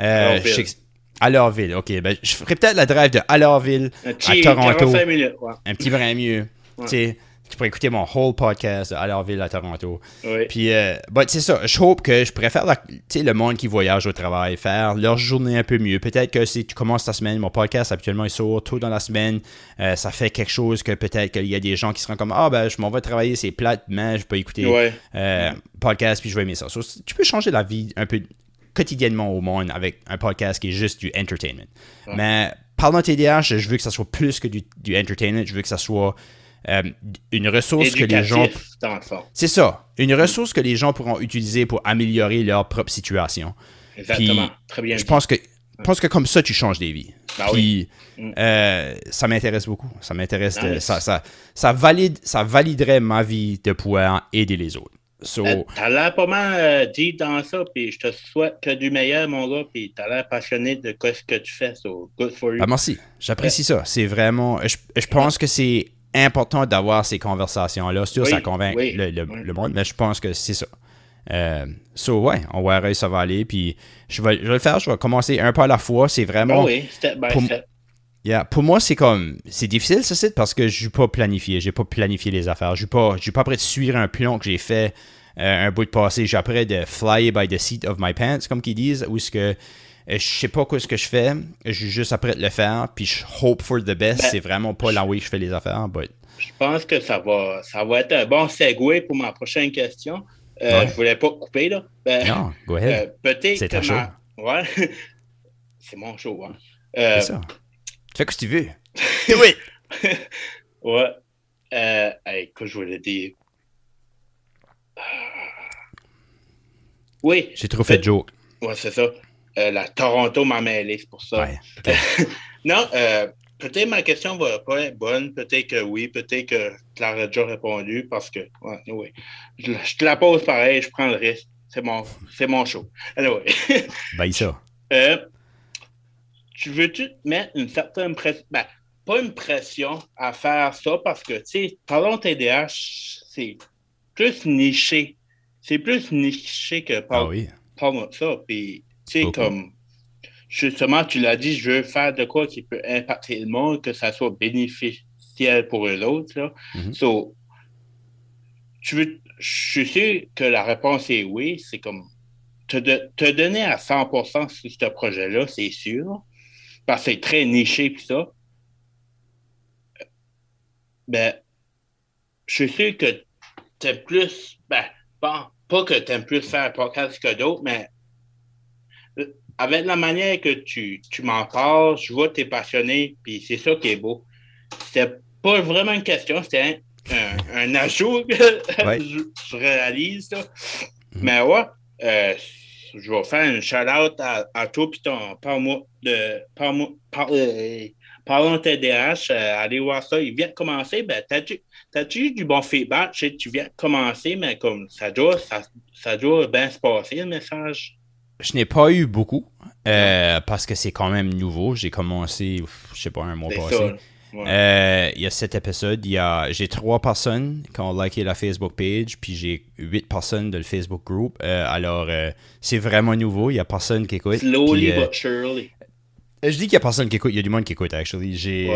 À Lorville, ok. Ben, je ferai peut-être la drive de Lorville à Toronto. 45 minutes, ouais. Un petit brin mieux. Ouais. Tu sais, tu pourrais écouter mon whole podcast de Lorville à Toronto. Oui. Puis, c'est ça. Je hope que je pourrais faire le monde qui voyage au travail, faire leur journée un peu mieux. Peut-être que si tu commences ta semaine, mon podcast, habituellement, il sort tôt dans la semaine. Ça fait quelque chose que peut-être qu'il y a des gens qui seront comme « Ah, ben, je m'en vais travailler, c'est plate, mais je peux écouter podcast, puis je vais aimer ça. » So, tu peux changer la vie un peu quotidiennement au monde avec un podcast qui est juste du entertainment. Ouais. Mais parlant de TDAH, je veux que ça soit plus que du entertainment. Je veux que ça soit une ressource que les gens... C'est ça. Une ressource que les gens pourront utiliser pour améliorer leur propre situation. Exactement. Puis, très bien. Je pense que comme ça, tu changes des vies. Ben puis, ça m'intéresse beaucoup. Ça m'intéresse. Nice. Ça validerait ma vie de pouvoir aider les autres. So, t'as l'air pas mal dit dans ça, puis je te souhaite que du meilleur, mon gars, puis t'as l'air passionné de ce que tu fais, so good for you. Ben merci, j'apprécie ça. C'est vraiment... Je pense que c'est important d'avoir ces conversations-là. Sûr, ça convainc le monde, mais je pense que c'est ça. On verra ça va aller, puis je vais le faire, je vais commencer un pas à la fois. C'est vraiment... step by step. Yeah, pour moi, c'est difficile, ça, c'est parce que je n'ai pas planifié. J'ai pas planifié les affaires. Je suis pas prêt de suivre un plan que j'ai fait un bout de passé. J'ai prêt de fly by the seat of my pants, comme qu'ils disent, où ce que je sais pas ce que je fais. Je suis juste après de le faire, puis je hope for the best. C'est vraiment pas là où je fais les affaires. But... Je pense que ça va être un bon segue pour ma prochaine question. Je voulais pas couper, là. Non, go ahead. Peut-être c'est ta show. Ouais. C'est mon show, hein. C'est ça. Fais ce que tu veux. Oui. Ouais. Que je voulais dire. Oui. J'ai trop fait de joke. Ouais, c'est ça. La Toronto m'a mêlé, c'est pour ça. Ouais, non, peut-être ma question va pas être bonne. Peut-être que oui. Peut-être que tu l'aurais déjà répondu parce que, oui. Je te la pose pareil, je prends le risque. C'est mon show. Anyway. Ben, ça. Tu veux-tu mettre une certaine pression, pas une pression à faire ça parce que, tu sais, parlons TDAH, c'est plus niché. C'est plus niché que parle-moi de ça. Puis, tu sais, comme, justement, tu l'as dit, je veux faire de quoi qui peut impacter le monde, que ça soit bénéficiel pour eux autres, là. Mm-hmm. So, je suis sûr que la réponse est oui. C'est comme, te donner à 100% sur ce projet-là, c'est sûr. Parce que c'est très niché pis ça. Ben, je suis sûr que t'aimes plus, pas que t'aimes plus faire un podcast que d'autres, mais avec la manière que tu m'en parles, je vois que t'es passionné, puis c'est ça qui est beau. c'était pas vraiment une question, c'était un ajout que je réalise. Là. Mais ouais, je vais faire une shout-out à toi, puis parle-moi de parlons TDH, allez voir ça, il vient de commencer, ben t'as-tu eu du bon feedback? Je sais que tu viens de commencer, mais comme ça doit bien se passer, le message. Je n'ai pas eu beaucoup, parce que c'est quand même nouveau. J'ai commencé, je sais pas, un mois passé. Ça. Ouais. Il y a 7 épisodes. J'ai 3 personnes qui ont liké la Facebook page, puis j'ai 8 personnes de le Facebook group. Alors, c'est vraiment nouveau. Il y a personne qui écoute. Slowly but surely. Je dis qu'il y a personne qui écoute. Il y a du monde qui écoute, actually. J'ai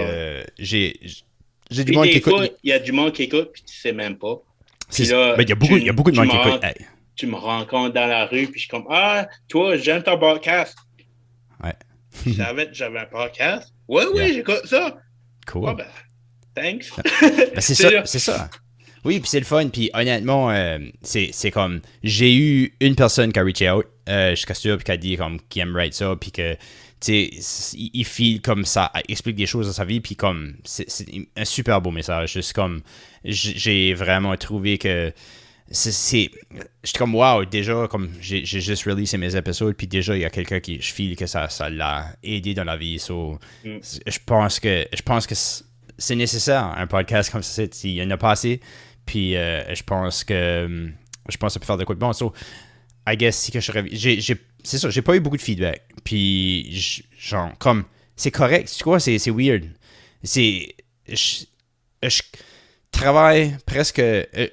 du monde qui écoute. Il y a du monde qui écoute, puis tu sais même pas. Là, il y a beaucoup de monde qui écoute. Hey. Tu me rencontres dans la rue, puis je suis comme, ah, toi, j'aime ton podcast. Ouais. Tu savais que j'avais un podcast? Oui, j'écoute ça. Cool. Oh, ben, thanks. Ben, c'est ça. Oui, puis c'est le fun. Puis honnêtement, c'est comme, j'ai eu une personne qui a reach out jusqu'à sûr, puis qui a dit comme qu'il aime write ça, puis que, tu sais, il file comme ça, explique des choses dans sa vie, puis comme, c'est un super beau message. Juste comme, j'ai vraiment trouvé que j'étais comme wow, déjà comme j'ai juste releasé mes épisodes, puis déjà il y a quelqu'un qui je file que ça l'a aidé dans la vie. Je pense que c'est nécessaire un podcast comme ça. Il y en a pas assez, puis je pense que ça peut faire de quoi de bon. I guess si que c'est ça, j'ai pas eu beaucoup de feedback, puis genre comme c'est correct, tu vois, c'est weird. Je travaille presque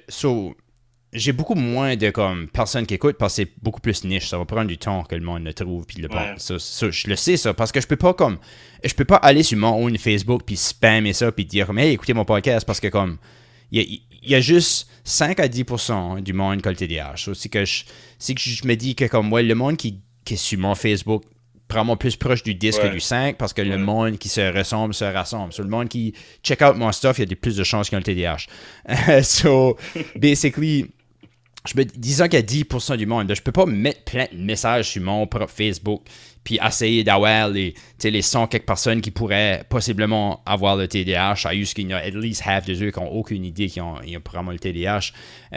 j'ai beaucoup moins de comme personnes qui écoutent parce que c'est beaucoup plus niche. Ça va prendre du temps que le monde le trouve puis le pense. Je le sais ça parce que je peux pas aller sur mon own Facebook puis spammer ça puis dire comme hey écoutez mon podcast parce que comme il y a juste 5 à 10% du monde qui a le TDAH. C'est que je me dis que comme le monde qui est sur mon Facebook probablement plus proche du 10 que du 5 parce que le monde qui se rassemble. Le monde qui check out mon stuff, il y a plus de chances qu'ils ont le TDAH. Basically, disons qu'il y a 10% du monde, je peux pas mettre plein de messages sur mon propre Facebook puis essayer d'avoir les 100 quelques personnes qui pourraient possiblement avoir le TDAH. I use qu'il y a at least half de eux qui n'ont aucune idée qu'ils ont probablement le TDAH.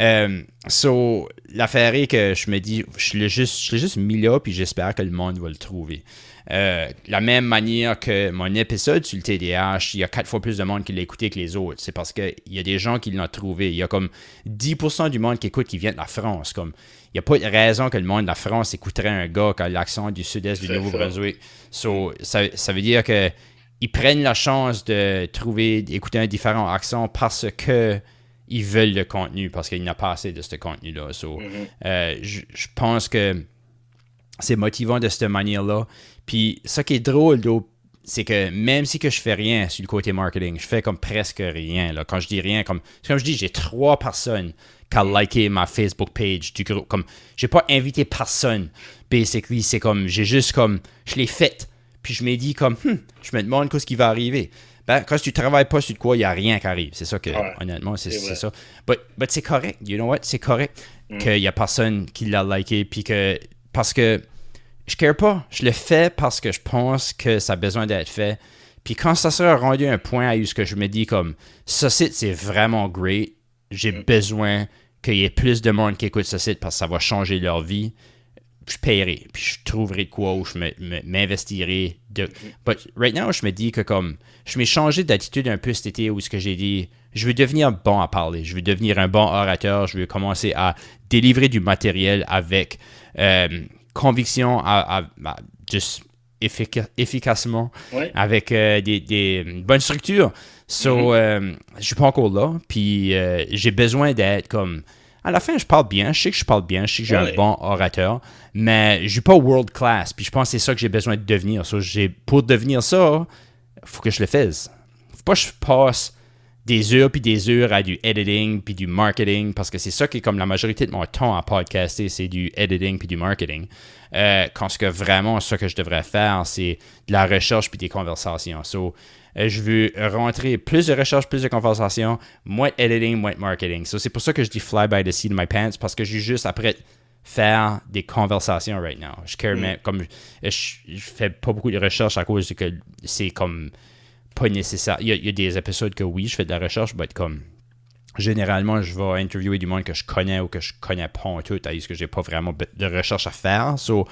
L'affaire est que je me dis, je l'ai juste mis là puis j'espère que le monde va le trouver. La même manière que mon épisode sur le TDAH, il y a 4 fois plus de monde qui l'a écouté que les autres. C'est parce qu'il y a des gens qui l'ont trouvé. Il y a comme 10% du monde qui écoute qui vient de la France. Comme, il n'y a pas de raison que le monde de la France écouterait un gars qui a l'accent du sud-est du Nouveau-Brunswick. Ça veut dire qu'ils prennent la chance d'écouter un différent accent parce que ils veulent le contenu, parce qu'il n'y a pas assez de ce contenu-là. Je pense que c'est motivant de cette manière-là. Puis, ce qui est drôle, c'est que même si que je fais rien sur le côté marketing, je fais comme presque rien. Là. Quand je dis rien, comme je dis, j'ai 3 personnes qui ont liké ma Facebook page du groupe. Comme, j'ai pas invité personne. Basically, c'est comme, j'ai juste comme, je l'ai fait. Puis je m'ai dit comme, je me demande ce qui va arriver. Ben, quand tu travailles pas sur quoi, il n'y a rien qui arrive. C'est ça que, honnêtement, c'est ça. But c'est correct. You know what? C'est correct qu'il y a personne qui l'a liké. Puis parce que je care pas. Je le fais parce que je pense que ça a besoin d'être fait. Puis quand ça sera rendu un point où je me dis comme, ce site, c'est vraiment great. J'ai besoin qu'il y ait plus de monde qui écoute ce site parce que ça va changer leur vie. Je paierai. Puis je trouverai de quoi où je m'investirai. But right now, je me dis que comme, je m'ai changé d'attitude un peu cet été où ce que j'ai dit, je veux devenir bon à parler. Je veux devenir un bon orateur. Je veux commencer à délivrer du matériel avec conviction, juste efficacement, avec des bonnes structures. Je suis pas encore là. Puis j'ai besoin d'être comme... À la fin, je parle bien. Je sais que je parle bien. Je sais que j'ai un bon orateur. Mais je suis pas world class. Puis je pense que c'est ça que j'ai besoin de devenir. Pour devenir ça, il faut que je le fasse. Faut pas que je passe des heures à du editing puis du marketing, parce que c'est ça qui est comme la majorité de mon temps à podcaster, c'est du editing puis du marketing. Quand ce que vraiment, ce que je devrais faire, c'est de la recherche puis des conversations. Je veux rentrer plus de recherche, plus de conversations, moins de editing, moins de marketing. C'est pour ça que je dis fly by the seat of my pants, parce que je suis juste après faire des conversations right now. Je care même, comme je fais pas beaucoup de recherche à cause que c'est comme pas nécessaire. Il y a des épisodes que oui, je fais de la recherche, mais comme généralement, je vais interviewer du monde que je connais ou que je connais pas en tout, parce que j'ai pas vraiment de recherche à faire. So,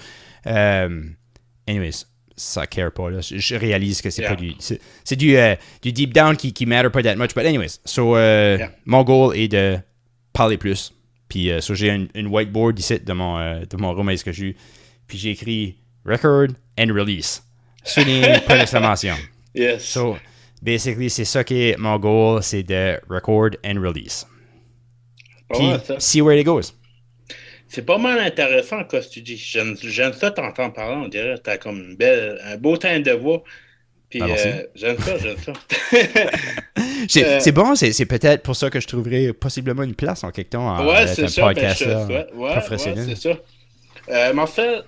anyways, ça care pas. Là. Je réalise que c'est pas du... C'est du deep down qui matter pas that much. But anyways, so, mon goal est de parler plus. Puis, so, j'ai une whiteboard ici de mon room, est-ce que j'ai... Puis j'ai écrit « Record and Release ». Souligne, point d'exclamation. Yes. So, basically, c'est ça qui est mon goal, c'est de record and release. Puis, see where it goes. C'est pas mal intéressant, ce que tu dis. J'aime ça t'entendre parler, on dirait. T'as comme un beau teint de voix. Puis, j'aime ça. C'est bon, c'est peut-être pour ça que je trouverais possiblement une place en quelque temps en podcasteur professionnel. Ouais, c'est ça. Mais en fait,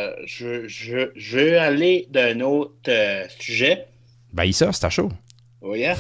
je veux aller d'un autre sujet. Ben, ça, c'est à chaud. Oui, yeah.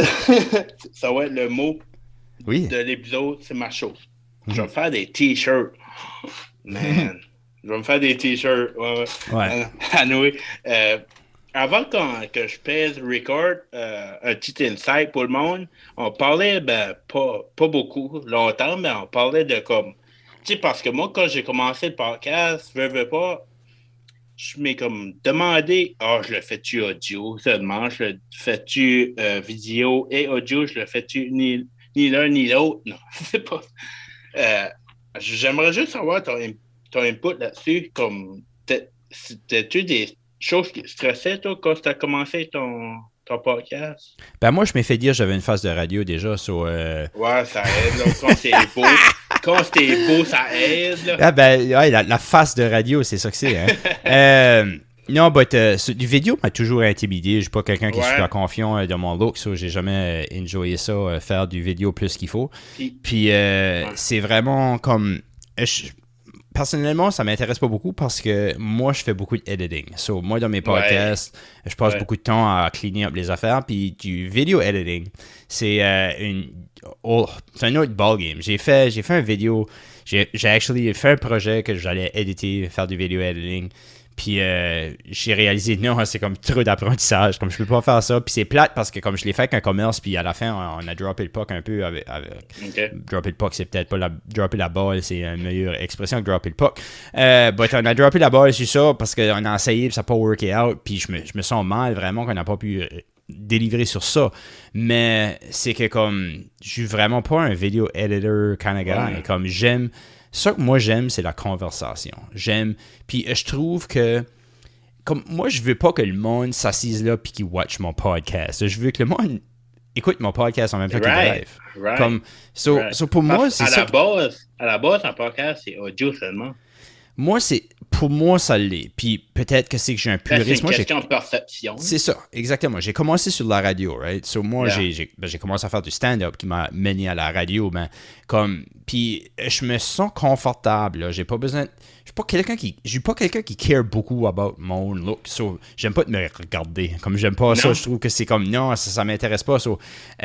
Ça va être le mot de l'épisode, c'est ma chose. Je vais me faire des t-shirts. Man, je vais me faire des t-shirts. Ouais. Anyway, avant que je pèse record, un petit insight pour le monde, on parlait, pas beaucoup, longtemps, mais on parlait de comme... Tu sais, parce que moi, quand j'ai commencé le podcast, je veux pas, je m'ai comme demandé, je le fais-tu audio seulement, je le fais-tu vidéo et audio, je le fais-tu ni l'un ni l'autre? Non, c'est pas... j'aimerais juste savoir ton input là-dessus, comme, t'as-tu des choses qui stressaient, toi, quand tu as commencé ton podcast? Ben moi, je m'ai fait dire que j'avais une phase de radio déjà, Ouais, ça aide, là, quand c'est beau. Quand c'est beau, ça aide, là. Ah ben, ouais, la face de radio, c'est ça que c'est, hein. Non, du vidéo m'a toujours intimidé. Je suis pas quelqu'un qui est super confiant dans mon look, j'ai jamais enjoyé ça, faire du vidéo plus qu'il faut. Puis c'est vraiment comme... Personnellement, ça m'intéresse pas beaucoup parce que moi, je fais beaucoup d'editing. So, moi, dans mes podcasts, je passe beaucoup de temps à cleaner up les affaires. Puis du video editing, c'est un autre ballgame. J'ai fait un vidéo, j'ai actually fait un projet que j'allais éditer, faire du video editing. Puis j'ai réalisé, non, c'est comme trop d'apprentissage, comme je peux pas faire ça. Puis c'est plate parce que comme je l'ai fait avec un commerce, puis à la fin, on a droppé le puck un peu avec dropper le puck, c'est peut-être pas dropper la balle, c'est une meilleure expression que dropper le puck. But on a droppé la balle sur ça parce qu'on a essayé, puis ça n'a pas worké out. Puis je me sens mal vraiment qu'on n'a pas pu délivrer sur ça. Mais c'est que comme, je suis vraiment pas un video editor kind of guy. Comme j'aime... Ça que moi j'aime, c'est la conversation. Puis je trouve que, comme moi, je veux pas que le monde s'assise là puis qu'il watch mon podcast. Je veux que le monde écoute mon podcast en même temps qu'il drive. Comme, pour moi, c'est ça. À la base, un podcast, c'est audio seulement. Pour moi, ça l'est. Puis peut-être que c'est que j'ai un puriste. C'est une question de perception. C'est ça, exactement. J'ai commencé sur la radio, right? So moi, j'ai commencé à faire du stand-up qui m'a mené à la radio. Puis je me sens confortable. Là. J'ai pas besoin... Je suis pas quelqu'un qui care beaucoup about mon look. So, j'aime pas de me regarder. Comme j'aime pas ça, je trouve que c'est comme... Non, ça m'intéresse pas. So,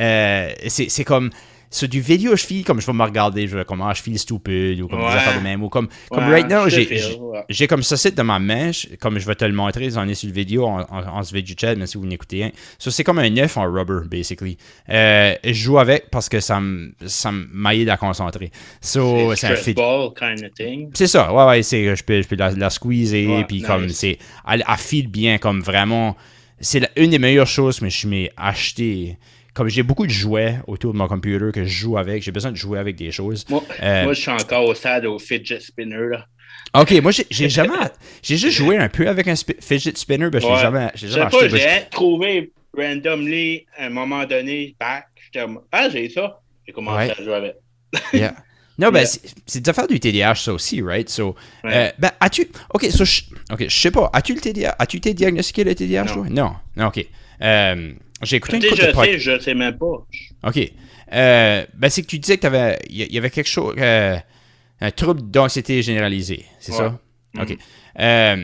c'est comme... Sur du vidéo, je file comme je vais me regarder, je file stupide ou comme des affaires de même. Ou comme right now, j'ai comme ça site dans ma main, comme je vais te le montrer, j'en ai sur le vidéo, en ce vidéo chat, même si vous n'écoutez rien. So, c'est comme un œuf en rubber, basically. Je joue avec parce que ça m'aide à concentrer. So, c'est un football kind of thing. C'est ça, ouais, je peux la squeezer, puis comme elle file bien, comme vraiment. C'est une des meilleures choses que je m'ai acheté. Comme j'ai beaucoup de jouets autour de mon computer que je joue avec, j'ai besoin de jouer avec des choses. Moi je suis encore au stade au fidget spinner, là. OK, moi, j'ai juste joué un peu avec un fidget spinner, mais j'ai jamais acheté. J'ai trouvé randomly, à un moment donné, j'étais comme, j'ai ça. J'ai commencé à jouer avec. Yeah. Non, c'est de faire du TDAH, ça aussi, right? So, as-tu... OK, je sais pas. As-tu le TDAH? As-tu été diagnostiqué le TDAH? Non. Non, OK. J'ai écouté une couple de podcasts. Je sais même pas. OK. C'est que tu disais qu'il y avait quelque chose... un trouble d'anxiété généralisée, c'est ça? OK.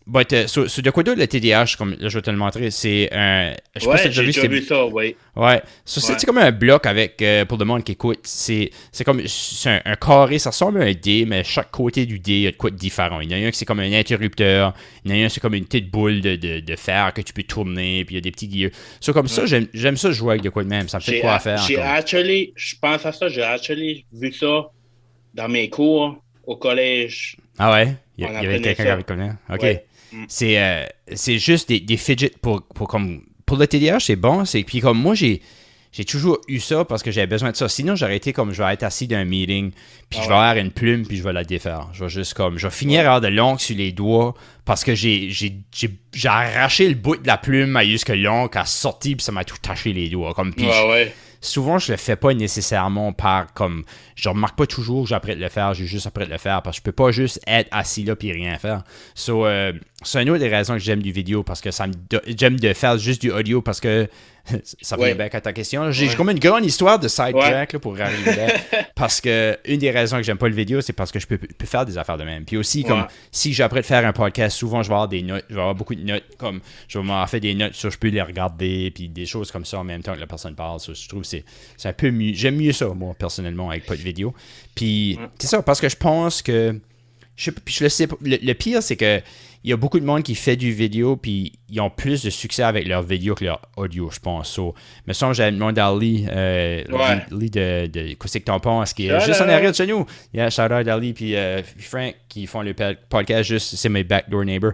sur de quoi d'autre le TDAH, comme là, je vais te le montrer, c'est un. Je sais pas si t'as j'ai déjà vu ça, oui. Ouais. C'est comme un bloc avec, pour le monde qui écoute, c'est comme un carré, ça ressemble à un dé, mais chaque côté du dé, il y a de quoi de différent. Il y en a un qui c'est comme un interrupteur, il y en a un c'est comme une petite boule de fer que tu peux tourner, puis il y a des petits gears. Comme ça, j'aime ça jouer avec de quoi de même, ça me fait quoi à faire. Je pense à ça, j'ai vu ça dans mes cours au collège. Ah ouais? Il y avait quelqu'un qui avait connu. OK. Ouais. C'est juste des fidgets pour le TDAH, c'est bon. Puis comme moi, j'ai toujours eu ça parce que j'avais besoin de ça. Sinon, j'aurais été comme, je vais être assis dans un meeting, puis je vais avoir une plume, puis je vais la défaire. Je vais finir à avoir de l'ongle sur les doigts parce que j'ai arraché le bout de la plume jusque l'ongle a sorti, puis ça m'a tout taché les doigts. Souvent, je le fais pas nécessairement par comme. Je remarque pas toujours que j'apprête de le faire, j'ai juste après de le faire parce que je peux pas juste être assis là puis rien faire. C'est une autre des raisons que j'aime du vidéo parce que j'aime de faire juste du audio parce que ça vient bien à ta question. J'ai comme une grande histoire de sidetrack là, pour arriver là. Parce que une des raisons que j'aime pas le vidéo, c'est parce que je peux faire des affaires de même. Puis aussi, comme si j'apprête de faire un podcast, souvent je vais avoir des notes, je vais avoir beaucoup de notes, comme je vais m'en faire des notes sur je peux les regarder, puis des choses comme ça en même temps que la personne parle. Je trouve que c'est un peu mieux. J'aime mieux ça, moi, personnellement, avec pas de vidéo. Puis c'est ça, parce que je pense que. Je le sais pas. Le pire, c'est que il y a beaucoup de monde qui fait du vidéo, puis ils ont plus de succès avec leur vidéo que leur audio, je pense. Me semble que j'avais demandé à Lee de Acoustic Tampon, ce qui est juste en arrière de chez nous. Yeah, shout out à Lee, puis Frank, qui font le podcast, juste, c'est mes backdoor neighbors.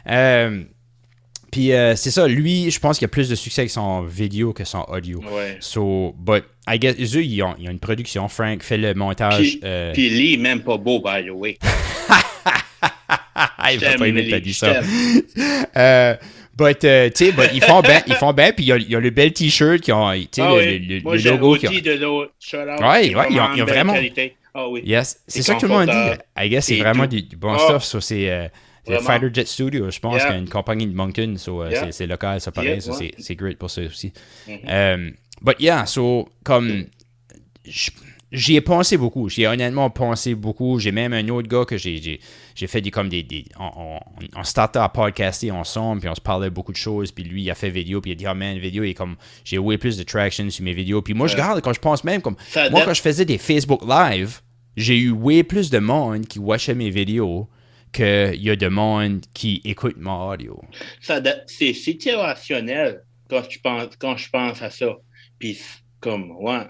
Puis c'est ça, lui, je pense qu'il a plus de succès avec son vidéo que son audio. Ouais. But I guess, eux, ils ont une production. Frank fait le montage. Puis Lee, même pas beau, by the way. Il va pas aimer que t'as dit ça. Ils font bien, puis il y a le bel t-shirt qui ont, le logo qui ont. Ouais, ils ont vraiment. Ah oui. Yes, c'est ça que tout le monde dit. I guess c'est vraiment du bon stuff. C'est Fighter Jet Studio, je pense qu'il y a une compagnie de Moncton, c'est local, ça paraît, c'est great pour ça aussi. But yeah, comme j'y ai pensé beaucoup, j'y ai honnêtement pensé beaucoup. J'ai même un autre gars que j'ai fait on startait à podcaster ensemble, puis on se parlait beaucoup de choses, puis lui il a fait vidéo, puis il a dit man, vidéo, et comme j'ai eu plus de traction sur mes vidéos, puis moi je garde quand je pense même comme quand je faisais des Facebook Live, j'ai eu way plus de monde qui watchait mes vidéos qu'il y a de monde qui écoute mon audio. C'est situationnel quand je pense à ça. Puis comme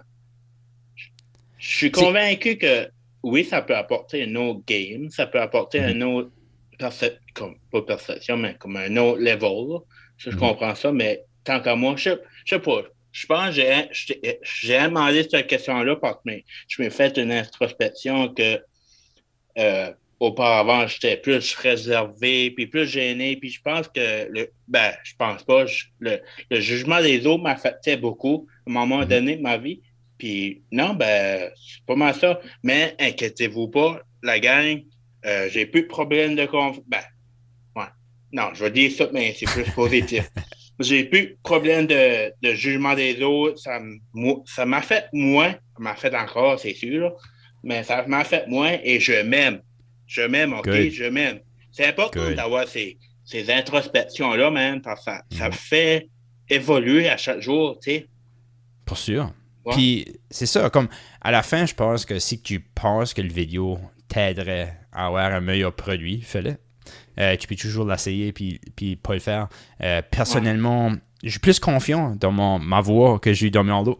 je suis convaincu que oui, ça peut apporter un autre game, ça peut apporter un autre pas perception, mais comme un autre level. Ça, je comprends ça, mais tant qu'à moi, je sais pas. Je pense que j'ai demandé cette question-là parce que je m'ai fait une introspection que auparavant, j'étais plus réservé, puis plus gêné, puis je pense que je pense pas, le jugement des autres m'affectait beaucoup à un moment donné de ma vie. Puis non, c'est pas mal ça. Mais inquiétez-vous pas, la gang, j'ai plus de problème de confiance. Non, je vais dire ça, mais c'est plus positif. J'ai plus de problème de jugement des autres. Ça m'affecte moins. Ça m'affecte encore, c'est sûr. Là, mais ça m'affecte moins et je m'aime. Je m'aime, OK? Good. Je m'aime. C'est important d'avoir ces introspections-là, man, parce que ça fait évoluer à chaque jour, tu sais. Pour sûr. Ouais. Puis, c'est ça, comme, à la fin, je pense que si tu penses que le vidéo t'aiderait à avoir un meilleur produit, fais-le. Tu peux toujours l'essayer puis pas le faire. Personnellement, je suis plus confiant dans ma voix que j'ai dans mon look.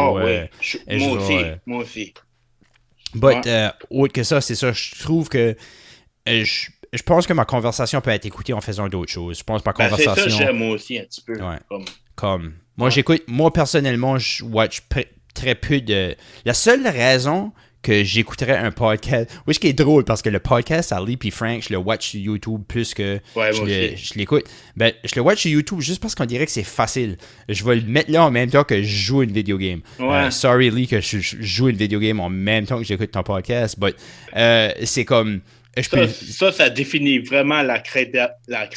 Moi aussi. But, autre que ça, c'est ça, je trouve que je pense que ma conversation peut être écoutée en faisant d'autres choses. Je pense que ma conversation... c'est ça, j'aime moi aussi un petit peu. Ouais. Comme moi personnellement, je watch très peu de... La seule raison que j'écouterais un podcast... Oui, ce qui est drôle, parce que le podcast à Lee et Frank, je le watch sur YouTube plus que je l'écoute. Je le watch sur YouTube juste parce qu'on dirait que c'est facile. Je vais le mettre là en même temps que je joue une video game. Ouais. Sorry Lee que je joue une video game en même temps que j'écoute ton podcast, but c'est comme... Ça définit vraiment la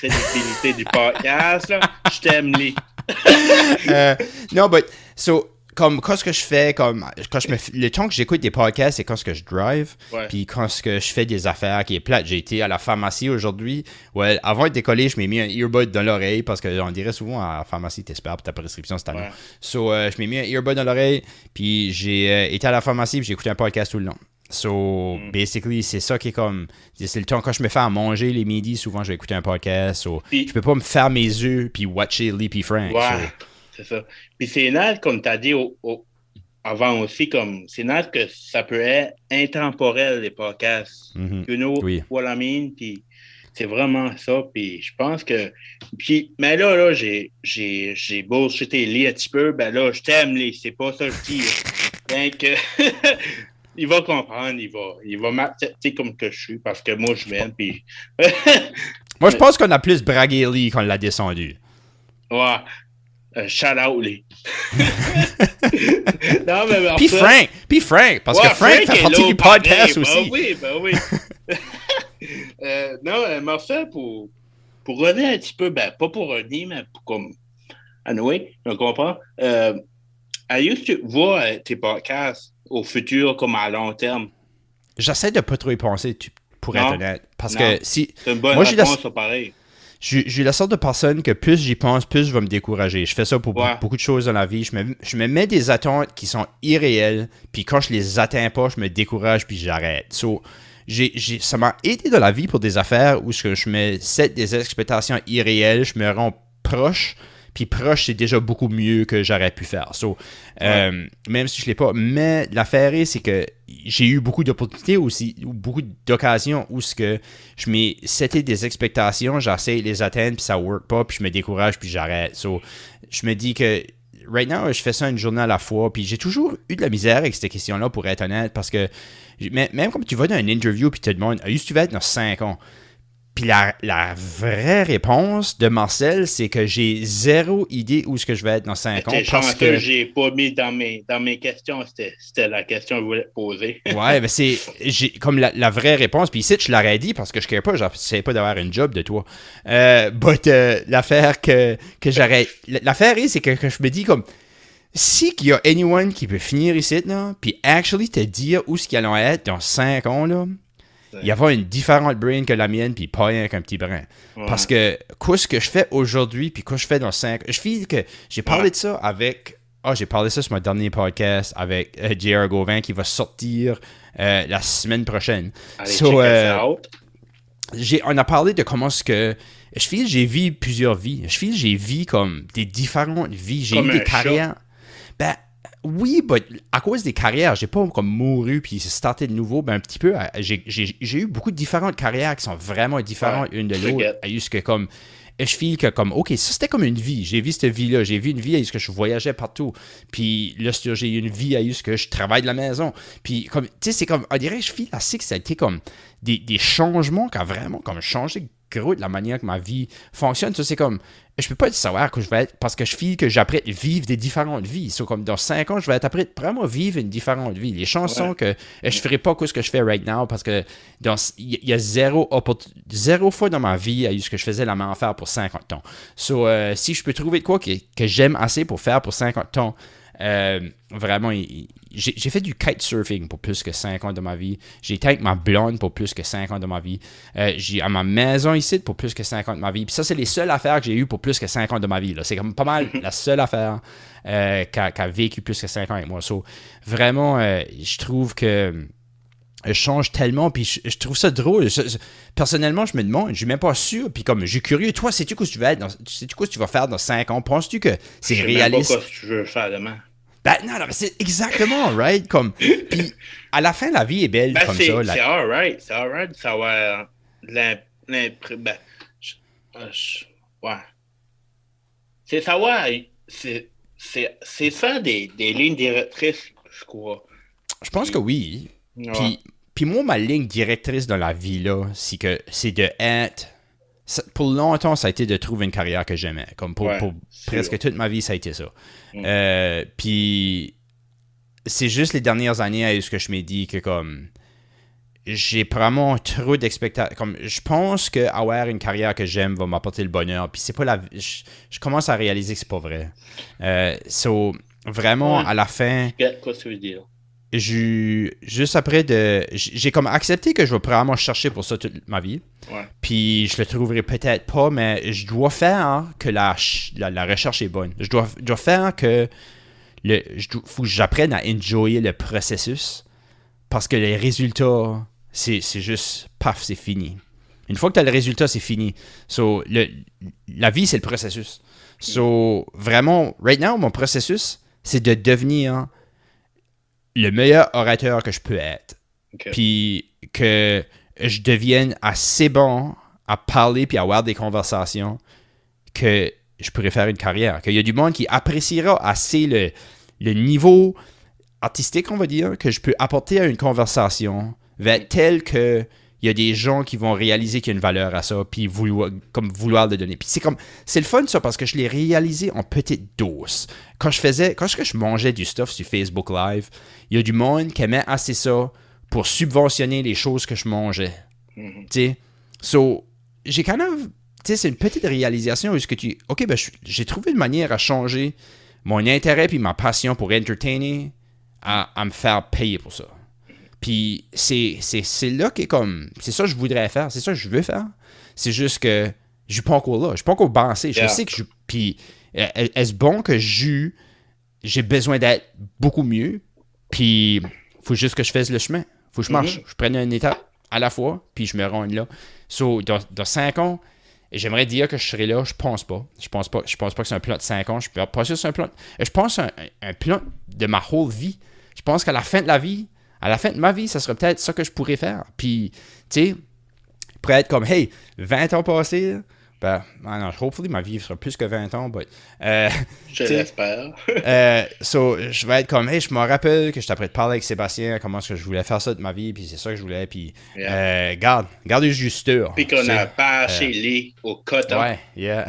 crédibilité du podcast. Là. Je t'aime, Lee. Non, but... comme quand ce que je fais, comme quand le temps que j'écoute des podcasts, c'est quand ce que je drive, puis quand ce que je fais des affaires qui est plate. J'ai été à la pharmacie aujourd'hui. Ouais, avant de décoller, je m'ai mis un earbud dans l'oreille parce qu'on dirait souvent à la pharmacie, t'espères pour ta prescription cette année. Ouais. So, je m'ai mis un earbud dans l'oreille, puis j'ai été à la pharmacie, puis j'ai écouté un podcast tout le long. So, basically, c'est ça qui est comme... C'est le temps quand je me fais à manger les midis, souvent je vais écouter un podcast. So, je peux pas me faire mes yeux puis watcher Leapy Frank. Ouais, c'est ça. Puis c'est net, comme tu as dit avant aussi, comme c'est net que ça peut être intemporel, les podcasts. You know what I mean? Puis c'est vraiment ça. Puis je pense que... Puis, mais là j'ai bullshité Lee un petit peu. Ben là, je t'aime, Lee. C'est pas ça que je dis. Donc... il va comprendre, il va m'accepter comme que je suis, parce que moi, je m'aime, puis... Moi, je pense qu'on a plus bragué Lee quand on l'a descendu. Ouais. Shout out, Lee. Non, mais Puis Frank, parce que Frank fait partie du podcast aussi. Ben oui. Non, Marcel, pour revenir un petit peu, ben, pas pour revenir, mais pour comme... Anyway, on comprend. Tu vois tes podcasts au futur comme à long terme? J'essaie de pas trop y penser, pour être honnête. Parce que si... C'est une bonne réponse, ça pareil. Je suis la sorte de personne que plus j'y pense, plus je vais me décourager. Je fais ça pour beaucoup de choses dans la vie. Je me mets des attentes qui sont irréelles, puis quand je les atteins pas, je me décourage, puis j'arrête. So, ça m'a aidé dans la vie pour des affaires où je me set des expectations irréelles, je me rends proche. Puis proche, c'est déjà beaucoup mieux que j'aurais pu faire. So, même si je ne l'ai pas. Mais l'affaire est, c'est que j'ai eu beaucoup d'opportunités aussi, ou beaucoup d'occasions où je m'ai seté des expectations, j'essaie de les atteindre, puis ça ne work pas, puis je me décourage, puis j'arrête. So, je me dis que, right now, je fais ça une journée à la fois, puis j'ai toujours eu de la misère avec cette question-là, pour être honnête, parce que même comme tu vas dans une interview, puis tu te demandes, où est-ce que tu vas être dans 5 ans? Puis la vraie réponse de Marcel, c'est que j'ai zéro idée où est-ce que je vais être dans 5 ans. Parce que j'ai pas mis dans mes questions, c'était la question que je voulais te poser. Ouais, mais c'est comme la vraie réponse. Puis ici, je l'aurais dit parce que je ne pas, j'essayais pas d'avoir une job de toi. L'affaire que j'aurais... L'affaire est, c'est que je me dis comme... Si qu'il y a anyone qui peut finir ici, là, puis actually te dire où est-ce qu'ils allont être dans 5 ans, là... Il y avait une différente brain que la mienne, puis pas rien qu'un petit brin. Ouais. Parce que, quoi ce que je fais aujourd'hui, puis quoi je fais dans 5... Je file que j'ai parlé de ça avec... j'ai parlé de ça sur mon dernier podcast avec J.R. Gauvin qui va sortir la semaine prochaine. Allez, on a parlé de comment ce que... Je file, j'ai vu plusieurs vies. J'ai vu comme des différentes vies. J'ai eu des carrières... Ben... Oui, mais à cause des carrières, j'ai pas comme mouru puis starté de nouveau, ben un petit peu, j'ai eu beaucoup de différentes carrières qui sont vraiment différentes une de l'autre. Juste que comme, je file que comme, ok, ça c'était comme une vie, j'ai vu cette vie-là, j'ai vu une vie à ce que je voyageais partout, puis là j'ai eu une vie à ce que je travaille de la maison, puis comme, tu sais, c'est comme, on dirait, je file assez que ça a été comme des changements qui ont vraiment comme changé gros de la manière que ma vie fonctionne. Ça, c'est comme, je peux pas savoir que je vais être, parce que je file que j'apprête à vivre des différentes vies. C'est comme dans 5 ans, je vais être après vraiment vivre une différente vie. Les chansons que je ferai pas ce que je fais right now, parce que il y a zéro fois dans ma vie à eu ce que je faisais la même affaire pour 50 ans. So, si je peux trouver de quoi que j'aime assez pour faire pour 50 ans, vraiment, j'ai fait du kitesurfing pour plus que 5 ans de ma vie. J'ai été avec ma blonde pour plus que 5 ans de ma vie. J'ai à ma maison ici pour plus que 5 ans de ma vie. Puis ça, c'est les seules affaires que j'ai eues pour plus que 5 ans de ma vie. Là. C'est comme pas mal la seule affaire qui a vécu plus que 5 ans avec moi. So, vraiment, je trouve que je change tellement, puis je trouve ça drôle. Personnellement, je me demande, je suis même pas sûr, puis comme je suis curieux, toi, sais-tu quoi tu vas être sais-tu quoi tu vas faire dans 5 ans? Penses-tu que c'est réaliste? Je sais pas quoi tu veux faire demain. Ben non, mais c'est exactement, right? Comme, puis à la fin, la vie est belle comme ça. C'est alright, ça va ouais. C'est savoir, c'est ça des lignes directrices, je crois. Je pense que oui. Ouais. Puis moi, ma ligne directrice dans la vie, là, c'est de être... Pour longtemps, ça a été de trouver une carrière que j'aimais. Comme pour presque toute ma vie, ça a été ça. Puis c'est juste les dernières années où je me dis que comme j'ai vraiment trop d'expectations. Comme je pense qu'avoir une carrière que j'aime va m'apporter le bonheur. Puis c'est pas je commence à réaliser que c'est pas vrai. vraiment, à la fin... Qu'est-ce que tu veux dire? Juste après j'ai comme accepté que je vais probablement chercher pour ça toute ma vie. Ouais. Puis je le trouverai peut-être pas, mais je dois faire que la recherche est bonne. Je dois faire que faut que j'apprenne à enjoyer le processus parce que les résultats, c'est juste paf, c'est fini. Une fois que tu as le résultat, c'est fini. So, la vie, c'est le processus. So, vraiment, right now, mon processus, c'est de devenir le meilleur orateur que je peux être. Okay. Puis que je devienne assez bon à parler puis à avoir des conversations que je pourrais faire une carrière. Qu'il y a du monde qui appréciera assez le niveau artistique, on va dire, que je peux apporter à une conversation va être tel que il y a des gens qui vont réaliser qu'il y a une valeur à ça puis vouloir le donner. Puis c'est le fun ça parce que je l'ai réalisé en petite dose. Quand je mangeais du stuff sur Facebook Live, il y a du monde qui aimait assez ça pour subventionner les choses que je mangeais. Mm-hmm. Tu sais, so j'ai quand même, tu sais, c'est une petite réalisation où j'ai trouvé une manière à changer mon intérêt puis ma passion pour entertainer à me faire payer pour ça. Puis c'est là que c'est ça que je voudrais faire, c'est ça que je veux faire. C'est juste que je suis pas encore là, je suis pas encore avancé. Je sais que puis est-ce bon que j'ai besoin d'être beaucoup mieux. Puis faut juste que je fasse le chemin. Faut que je marche. Je prenne une étape à la fois, puis je me rende là. So, dans 5 ans, j'aimerais dire que je serai là. Je pense pas. Je pense pas que c'est un plan de 5 ans. Je suis pas sûr que c'est un plan. Je pense un plan de ma whole vie. Je pense qu'à la fin de ma vie, ça serait peut-être ça que je pourrais faire. Puis, tu sais, pourrait être comme, hey, 20 ans passés, ben, non, hopefully ma vie sera plus que 20 ans, but, je l'espère. So, je vais être comme, hey, je me rappelle que je t'apprête de parler avec Sébastien, comment est-ce que je voulais faire ça de ma vie, puis c'est ça que je voulais, puis garde les justeur. Puis qu'on a pas chez les au coton. Ouais, yeah.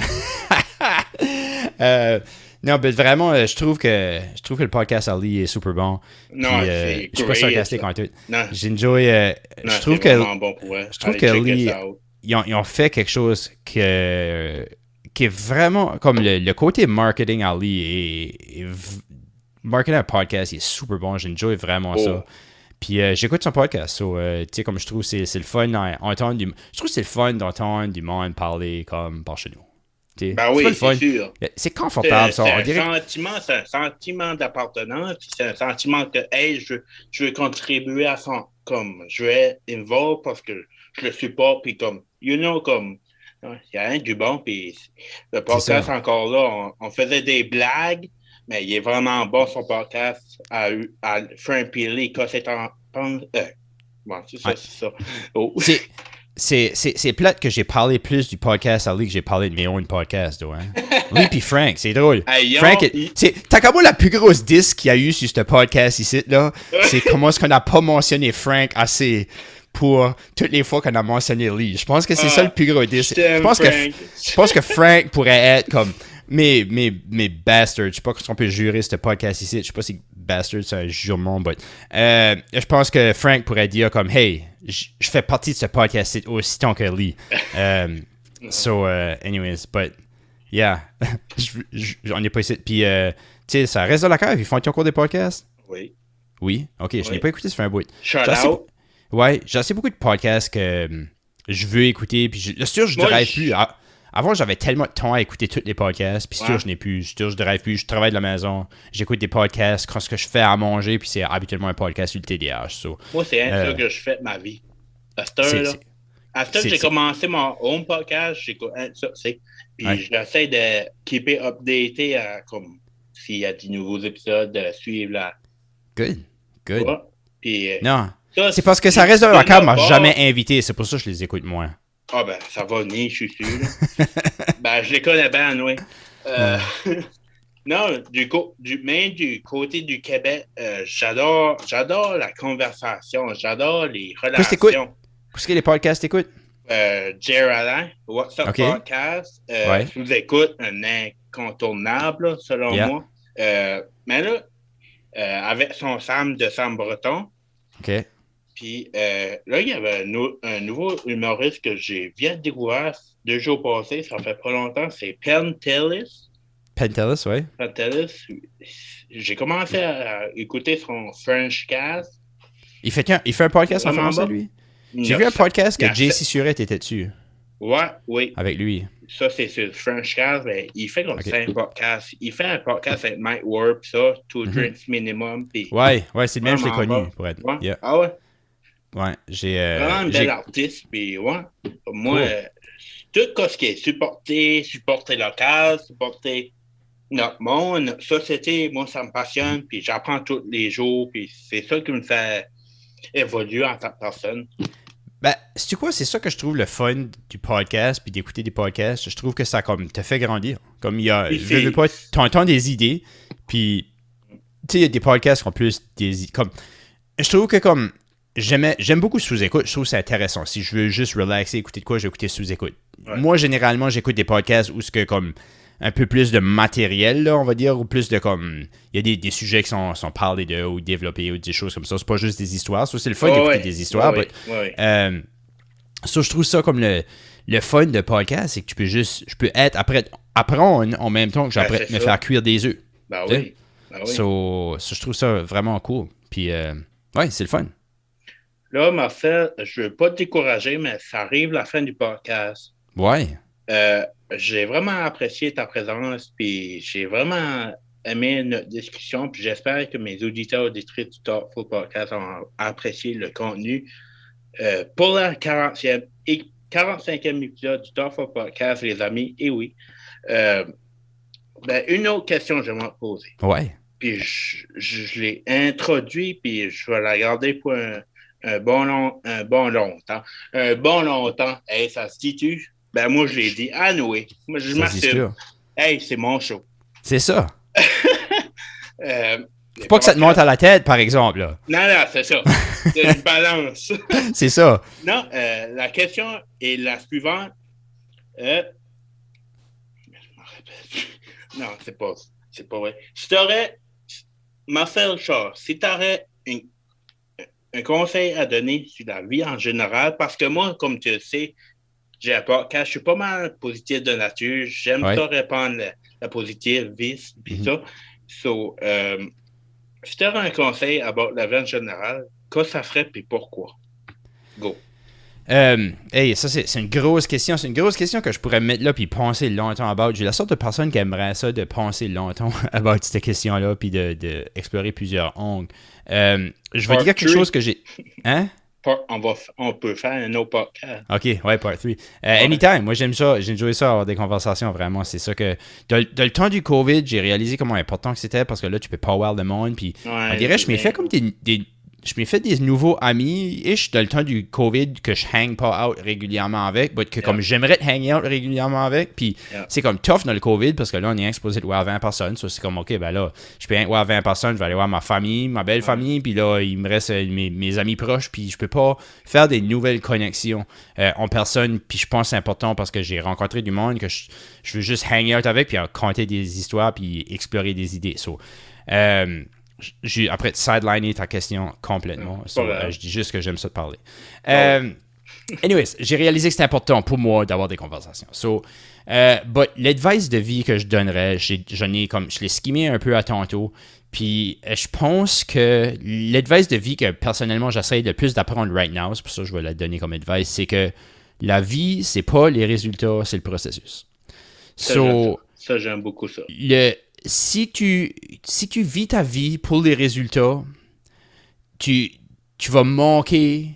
Non, mais vraiment, je trouve que le podcast Ali est super bon. Non, je suis pas sarcastique en tout. Non. J'enjoy. Je trouve que bon pour je trouve que Ali, ils ont fait quelque chose qui est vraiment comme le côté marketing Ali et marketing un podcast, il est super bon. J'enjoy vraiment ça. Puis j'écoute son podcast. So, tu sais, comme je trouve c'est le fun d'entendre je trouve que c'est le fun d'entendre du monde parler comme par chez nous. Ben oui, c'est sûr. C'est confortable, ça. C'est un sentiment d'appartenance, puis c'est un sentiment que, hey, je veux contribuer à son, comme, je vais involve parce que je le supporte, puis comme, comme, il y a rien du bon, puis le podcast encore là, on faisait des blagues, mais il est vraiment bon, son podcast, à Frank Peely, quand c'est bon, c'est ça, c'est ça. Oh. C'est plate que j'ai parlé plus du podcast à Lee que j'ai parlé de mes own podcasts. Hein? Lee puis Frank, c'est drôle. Frank, t'as comme la plus grosse disque qu'il y a eu sur ce podcast ici, là. C'est comment est-ce qu'on n'a pas mentionné Frank assez pour toutes les fois qu'on a mentionné Lee. Je pense que c'est ça le plus gros disque. Je pense que Frank pourrait être comme mes bastards. Je sais pas si on peut jurer ce podcast ici. Je sais pas si bastard c'est un jurement, mais je pense que Frank pourrait dire comme, hey, je fais partie de ce podcast aussi tant que Lee. Anyways, but yeah, on est pas ici. Puis, tu sais, ça reste dans la cave. Ils font encore des podcasts? Oui. Oui? Ok, je n'ai pas écouté, ça fait un bout. Shout out. Ouais, j'ai assez beaucoup de podcasts que je veux écouter. Puis, sûr, je ne drive plus. Avant, j'avais tellement de temps à écouter tous les podcasts, puis sûr, je n'ai plus. Sûr, je drive plus, je travaille de la maison, j'écoute des podcasts quand ce que je fais à manger, puis c'est habituellement un podcast sur le TDAH. So, moi, c'est ça que je fais de ma vie. À cette heure-là. À cette heure, j'ai commencé mon home podcast, j'écoute ça, puis j'essaie de keeper updaté comme s'il y a des nouveaux épisodes, de suivre la. Good. Ouais. Puis, non. C'est parce que ça reste dans la cave, m'a jamais invité, c'est pour ça que je les écoute moins. Ah ben, ça va venir, je suis sûr. Ben, je les connais bien, oui. Non, du côté du Québec, j'adore la conversation, j'adore les relations. Qu'est-ce que les podcasts t'écoutes? Jerry Alain, What's Up Podcast. Je vous écoute, un incontournable, là, selon moi. Mais là, avec son Sam Breton. OK. Puis là, il y avait un nouveau humoriste que j'ai bien découvert 2 jours passés, ça fait pas longtemps, c'est Penn Tillis. Pantelis, ouais. Pantelis, j'ai commencé à écouter son Frenchcast. Il fait un podcast en français, lui? J'ai vu un podcast que JC Surette était dessus. Ouais, oui. Avec lui. Ça, c'est sur Frenchcast, mais il fait comme 5 podcasts. Il fait un podcast avec Mike Warp, ça, Two Drinks Minimum. Puis ouais, c'est le même, je l'ai connu, pour être. Ouais. Yeah. Ah ouais? Ouais, j'ai... vraiment un bel artiste, puis ouais. Moi, tout ce qui est supporter local, supporter notre monde, notre société, moi, ça me passionne, puis j'apprends tous les jours, puis c'est ça qui me fait évoluer en tant que personne. Ben, sais-tu quoi, c'est ça que je trouve le fun du podcast, puis d'écouter des podcasts. Je trouve que ça comme te fait grandir. Comme il y a, je veux pas, t'entends des idées, puis tu sais, il y a des podcasts qui ont plus des, comme, je trouve que comme j'aime beaucoup sous-écoute. Je trouve que c'est intéressant. Si je veux juste relaxer, écouter de quoi, je vais écouter sous-écoute. Ouais. Moi, généralement, j'écoute des podcasts où c'est comme un peu plus de matériel, là, on va dire, ou plus de comme... Il y a des sujets qui sont parlés de ou développés ou des choses comme ça. C'est pas juste des histoires. Ça, c'est le fun d'écouter des histoires. Ça, je trouve ça comme le fun de podcast, c'est que je peux apprendre en même temps que j'apprends me faire cuire des œufs. Ben oui. So, je trouve ça vraiment cool. Puis, ouais, c'est le fun. Là, Marcel, je veux pas te décourager, mais ça arrive la fin du podcast. Ouais. J'ai vraiment apprécié ta présence, puis j'ai vraiment aimé notre discussion, puis j'espère que mes auditeurs et auditrices du Thoughtful Podcast ont apprécié le contenu. Pour le 45e épisode du Thoughtful Podcast, les amis, et oui, une autre question que j'aimerais te poser. Ouais. Puis je l'ai introduit, puis je vais la garder pour un bon longtemps. Un bon longtemps. Hey, ça se dit-tu? Ben, moi, je l'ai dit. Ah, oui. Moi, je m'assume. Hey, c'est mon show. C'est ça. Faut pas que ça te monte à la tête, par exemple. Là. Non, c'est ça. C'est une balance. C'est ça. Non, la question est la suivante. Je me répète. Non, c'est pas vrai. Si tu aurais, Marcel Shaw, si tu aurais un conseil à donner sur la vie en général, parce que moi, comme tu le sais, je suis pas mal positif de nature. J'aime ça répandre la positive vice, puis ça. So, si tu aurais un conseil à la vie en général, qu'est-ce que ça ferait, puis pourquoi? Go. Hey, ça, c'est une grosse question. C'est une grosse question que je pourrais mettre là puis penser longtemps about. J'ai la sorte de personne qui aimerait ça, de penser longtemps about cette question-là puis de explorer plusieurs angles. Je vais dire quelque chose que j'ai... Hein? On peut faire un autre podcast. OK, ouais, part 3. Anytime, moi j'aime ça, j'ai enjoyé ça, avoir des conversations, vraiment. C'est ça que... Dans le temps du COVID, j'ai réalisé comment important que c'était parce que là, tu peux power le monde. Puis on dirait, je m'ai fait comme je m'ai fait des nouveaux amis, dans le temps du COVID, que je hang pas out régulièrement avec, mais que comme j'aimerais hang out régulièrement avec, puis c'est comme tough dans le COVID, parce que là, on est exposé de voir 20 personnes, ça c'est comme, OK, ben là, je peux voir 20 personnes, je vais aller voir ma famille, ma belle famille, puis là, il me reste mes amis proches, puis je peux pas faire des nouvelles connexions en personne, puis je pense que c'est important parce que j'ai rencontré du monde que je veux juste hang out avec, puis raconter des histoires, puis explorer des idées. So, après sideliner ta question complètement. Je dis juste que j'aime ça te parler. Anyways, j'ai réalisé que c'était important pour moi d'avoir des conversations. So, but l'advice de vie que je donnerais, je l'ai skimmé un peu à tantôt. Puis je pense que l'advice de vie que personnellement j'essaie le plus d'apprendre right now, c'est pour ça que je vais la donner comme advice, c'est que la vie, c'est pas les résultats, c'est le processus. Ça, j'aime beaucoup ça. Si tu vis ta vie pour les résultats, tu vas manquer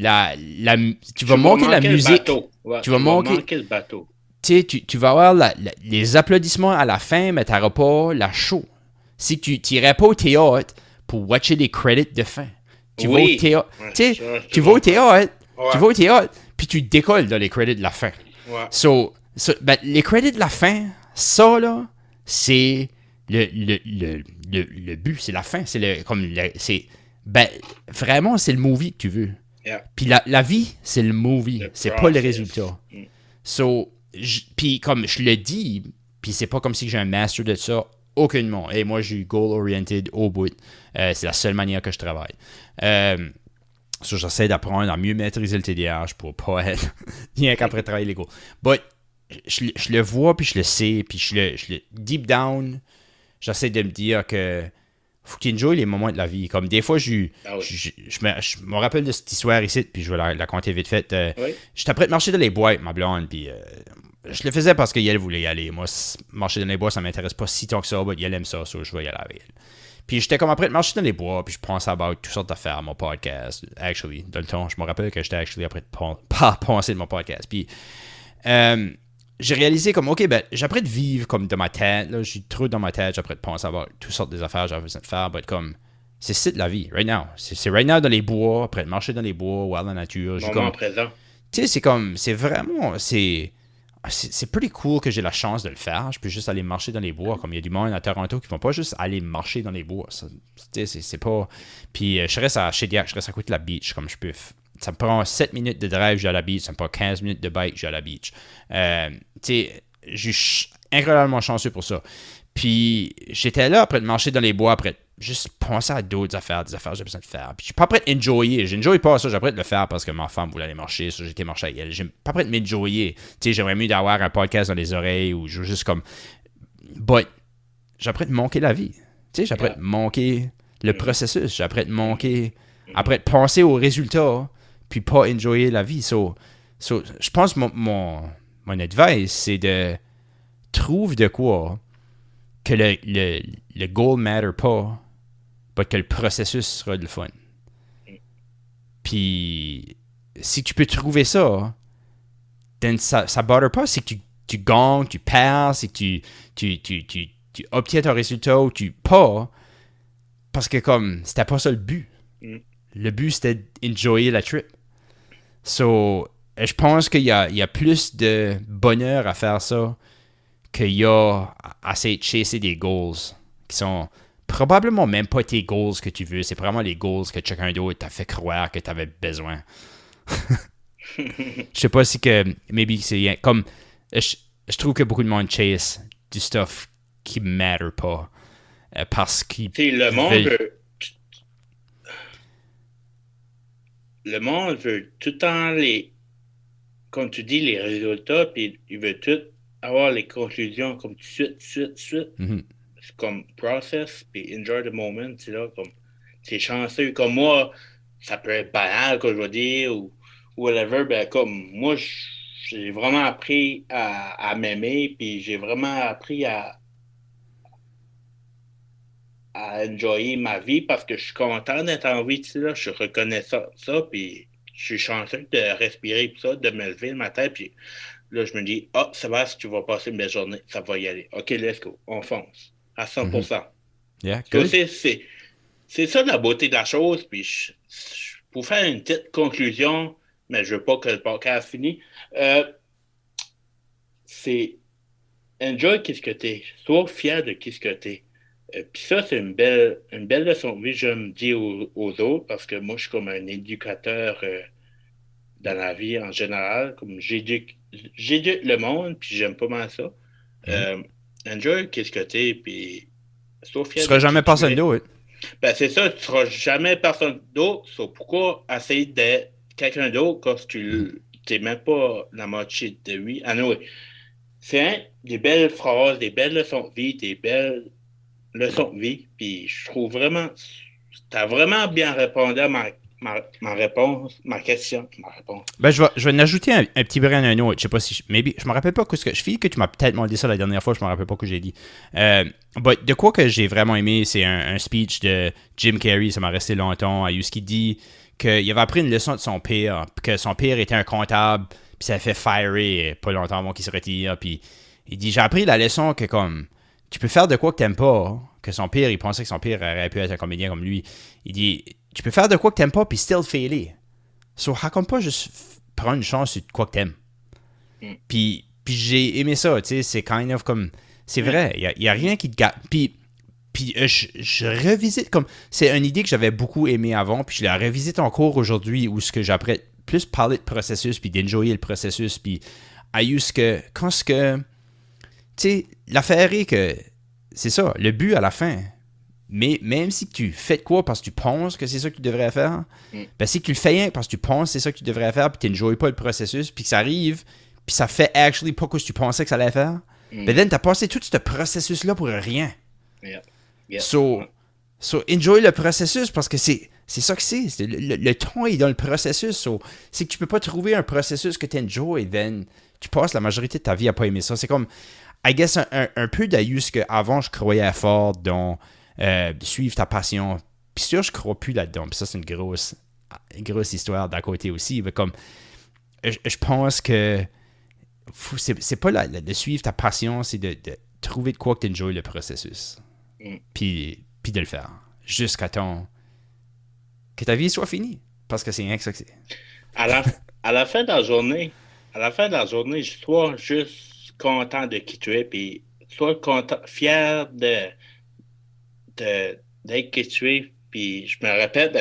tu vas manquer la musique. Ouais, tu vas manquer le bateau. Tu vas avoir les applaudissements à la fin, mais tu n'auras pas la show. Si tu n'irais pas au théâtre pour watcher les credits de fin. Tu vas au théâtre. Tu vas au théâtre, puis tu décolles dans les credits de la fin. Ouais. Les credits de la fin, ça là, c'est le but, c'est la fin, vraiment c'est le movie que tu veux. Yeah. Puis la vie, c'est le movie, c'est pas le résultat. So, puis comme je le dis, puis c'est pas comme si j'ai un master de ça, aucunement. Et moi, je suis goal-oriented au bout. C'est la seule manière que je travaille. J'essaie d'apprendre à mieux maîtriser le TDAH pour pas être rien qu'après travailler les goals. But je le vois, puis je le sais, puis je le deep down, j'essaie de me dire que faut que tu enjoy les moments de la vie. Comme des fois, je me rappelle de cette histoire ici, puis je vais la conter vite fait. J'étais prêt de marcher dans les bois avec ma blonde, puis je le faisais parce qu'elle voulait y aller. Moi, marcher dans les bois, ça m'intéresse pas si tant que ça, mais elle aime ça, je vais y aller avec elle. Puis j'étais comme après de marcher dans les bois, puis je pensais à toutes sortes d'affaires, mon podcast. Actually, dans le temps, je me rappelle que j'étais après de penser de mon podcast. Puis j'ai réalisé comme, OK, ben, j'ai après de vivre comme dans ma tête, là, j'ai trop dans ma tête, j'ai après de penser à toutes sortes des affaires que j'avais besoin de faire, mais comme, c'est ça la vie, right now. C'est right now dans les bois, après de marcher dans les bois, voir la nature. Moment présent. Tu sais, c'est comme, c'est vraiment, c'est pretty cool que j'ai la chance de le faire. Je peux juste aller marcher dans les bois. Comme il y a du monde à Toronto qui ne vont pas juste aller marcher dans les bois. C'est pas... Puis je reste à Shediac, je reste à côté de la beach, comme je peux... Ça me prend 7 minutes de drive, j'ai à la beach. Ça me prend 15 minutes de bike, j'ai à la beach. Tu sais, je suis incroyablement chanceux pour ça. Puis j'étais là après de marcher dans les bois, après juste penser à d'autres affaires, des affaires que j'ai besoin de faire. Puis je suis pas prêt d'enjoyer. J'enjoye pas ça, j'ai prêt de le faire parce que ma femme voulait aller marcher, ça, j'étais marcher avec elle. J'ai pas prêt de m'enjoyer. Tu sais, j'aimerais mieux d'avoir un podcast dans les oreilles ou juste comme... But, j'ai prêt de manquer la vie. Tu sais, j'ai prêt de manquer le processus, j'ai prêt de manquer... Après de penser aux résultats, puis pas enjoyer la vie. So, je pense que mon advice, c'est de trouver de quoi que le goal matter pas, mais que le processus sera le fun. Puis, si tu peux trouver ça, then ça ne butter pas. C'est que tu gagnes, tu perds, c'est que tu obtiens ton résultat ou tu pas. Parce que comme, c'était pas ça le but. Le but, c'était d'enjoyer la trip. So, je pense qu'il y a plus de bonheur à faire ça qu'il y a à essayer de chasser des goals qui sont probablement même pas tes goals que tu veux. C'est vraiment les goals que quelqu'un d'autre t'a fait croire que tu avais besoin. Je sais pas si que... Maybe c'est... Comme... Je trouve que beaucoup de monde chase du stuff qui ne matter pas. Parce qu'il... Le monde veut... Le monde veut tout le temps les... Comme tu dis, les résultats, puis il veut tout avoir les conclusions comme suite. Mm-hmm. C'est comme process, puis enjoy the moment, c'est là, comme... C'est chanceux. Comme moi, ça peut être banal, comme je vais dire, ou whatever, ben comme moi, j'ai vraiment appris à m'aimer, puis j'ai vraiment appris à enjoyer ma vie parce que je suis content d'être en vie, tu sais, là, je reconnais ça, puis je suis chanceux de respirer, puis ça, de me lever le matin, puis là, je me dis, Sébastien, tu vas passer une belle journée, ça va y aller. OK, let's go, on fonce, à 100%. Mm-hmm. Yeah, so, c'est ça la beauté de la chose, puis pour faire une petite conclusion, mais je veux pas que le podcast finisse, c'est enjoy qu'est-ce que t'es, sois fier de qu'est-ce que t'es. Puis ça, c'est une belle leçon de vie, je me dis aux autres, parce que moi, je suis comme un éducateur dans la vie en général, comme j'éduque le monde, puis j'aime pas mal ça. Enjoy qu'est-ce que t'es, puis sois fier. Tu seras jamais personne d'autre. Ben, c'est ça, tu seras jamais personne d'autre, so pourquoi essayer d'être quelqu'un d'autre quand tu n'es même pas la moitié de lui? Anyway, c'est des belles phrases, des belles leçons de vie, des belles leçon de vie, puis je trouve vraiment, t'as vraiment bien répondu à ma réponse, ma question, ma réponse. Ben, je vais en ajouter un petit brin à un autre. Je sais pas si, je me rappelle pas ce que je fais, que tu m'as peut-être demandé ça la dernière fois, je me rappelle pas que j'ai dit. De quoi que j'ai vraiment aimé, c'est un speech de Jim Carrey, ça m'a resté longtemps, à ce qu'il dit qu'il avait appris une leçon de son père, que son père était un comptable, puis ça a fait firer pas longtemps avant qu'il se retire, puis il dit, j'ai appris la leçon que comme tu peux faire de quoi que t'aimes pas, que son père, il pensait que son père aurait pu être un comédien comme lui. Il dit, tu peux faire de quoi que t'aimes pas, puis still failer. So, raconte pas juste prendre une chance sur quoi que t'aimes. Puis j'ai aimé ça, tu sais, c'est kind of comme, c'est vrai, il y a rien qui te gâte. Puis je revisite comme, c'est une idée que j'avais beaucoup aimé avant, puis je la revisite encore aujourd'hui, où ce que j'apprends plus parler de processus, puis d'enjoyer le processus, puis à use que, quand ce que, tu sais, l'affaire est que, c'est ça, le but à la fin. Mais même si tu fais de quoi parce que tu penses que c'est ça que tu devrais faire, ben si tu le fais rien parce que tu penses que c'est ça que tu devrais faire, puis tu n'enjoies pas le processus, puis que ça arrive, puis ça fait actually pas ce que tu pensais que ça allait faire. Mais then, t'as passé tout ce processus-là pour rien. Yeah. So, enjoy le processus parce que c'est ça que c'est. Le ton est dans le processus. So, c'est que tu peux pas trouver un processus que tu enjoy, then tu passes la majorité de ta vie à pas aimer ça. C'est comme, I guess, un peu d'ailleurs que avant je croyais fort dans suivre ta passion. Puis sûr, je crois plus là-dedans. Puis ça, c'est une grosse histoire d'à côté aussi. Mais comme, je pense que c'est pas de suivre ta passion, c'est de trouver de quoi que tu enjoy le processus. Puis de le faire. Jusqu'à temps que ta vie soit finie. Parce que c'est rien que ça que c'est. À la fin de la journée, je sois juste content de qui tu es, puis sois content, fier d'être qui tu es. Puis je me répète,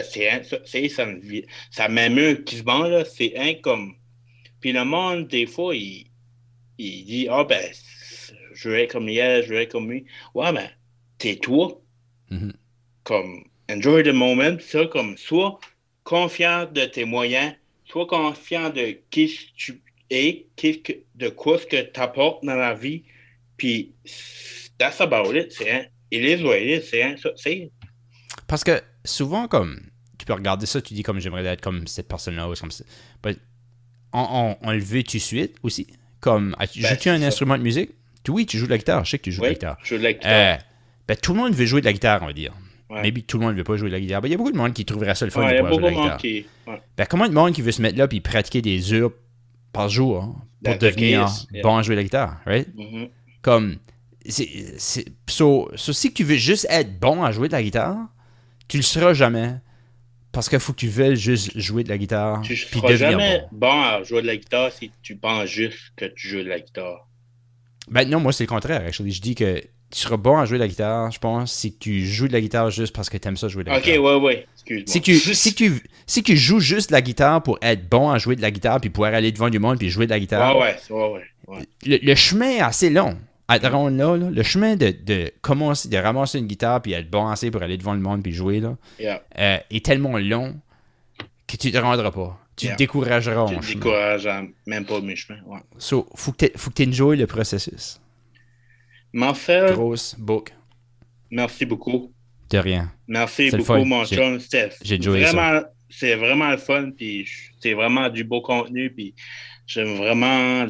ça m'émeut quasiment, là. C'est un comme. Puis le monde, des fois, il dit, je vais être comme hier, je vais être comme lui. Ouais, mais t'es toi. Mm-hmm. Comme, enjoy the moment, ça, comme, sois confiant de tes moyens, sois confiant de qui tu es, de quoi ce que tu apportes dans la vie, puis that's about it, it is what it is, c'est. Parce que souvent, comme, tu peux regarder ça, tu dis comme, j'aimerais être comme cette personne-là, ou comme ça. On le veut tout de suite aussi. Comme, joues-tu un instrument de musique? Oui, tu joues de la guitare, je sais que tu joues de la guitare. Je joue de la guitare. Tout le monde veut jouer de la guitare, on va dire. Ouais. Maybe tout le monde ne veut pas jouer de la guitare. Il y a beaucoup de monde qui trouverait ça le fun de pouvoir jouer de la guitare. Comment de monde qui veut se mettre là et pratiquer des heures par jour pour devenir bon à jouer de la guitare, right? Mm-hmm. Comme, si tu veux juste être bon à jouer de la guitare, tu le seras jamais. Parce qu'il faut que tu veuilles juste jouer de la guitare. Tu ne seras jamais bon à jouer de la guitare si tu penses juste que tu joues de la guitare. Non, moi c'est le contraire. Actually. Je dis que tu seras bon à jouer de la guitare, je pense, si tu joues de la guitare juste parce que tu aimes ça jouer de la guitare. Ok, ouais, excuse-moi. Si tu joues juste de la guitare pour être bon à jouer de la guitare puis pouvoir aller devant du monde puis jouer de la guitare. Ouais. Le chemin est assez long. À te rendre là, le chemin de commencer, de ramasser une guitare puis être bon assez pour aller devant le monde puis jouer là, est tellement long que tu te rendras pas. Tu te décourageras. Tu te décourages même pas mes chemins. Ouais. So, faut que tu enjoy le processus. Marcel. Grosse book. Merci beaucoup. De rien. Merci beaucoup, mon chum Steph. J'ai joué ça. C'est vraiment le fun, puis c'est vraiment du beau contenu, puis j'aime vraiment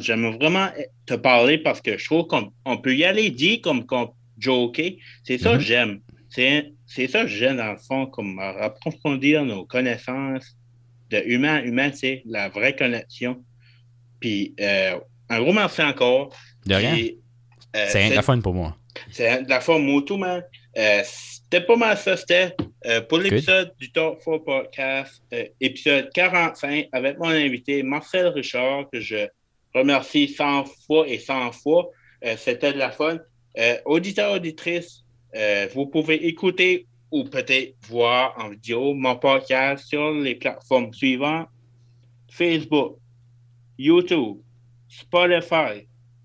te parler parce que je trouve qu'on peut y aller dit comme joker. C'est ça que j'aime. C'est ça que j'aime dans le fond, comme approfondir nos connaissances de humain à humain, c'est la vraie connexion. Puis un gros merci encore. De rien. C'est la fun pour moi. C'est de la fun, moi tout, man. C'était pas mal ça, c'était pour l'épisode du Talk 4 Podcast, épisode 45, avec mon invité Marcel Richard, que je remercie 100 fois et 100 fois. C'était de la fun. Auditeurs, auditrices, vous pouvez écouter ou peut-être voir en vidéo mon podcast sur les plateformes suivantes: Facebook, YouTube, Spotify,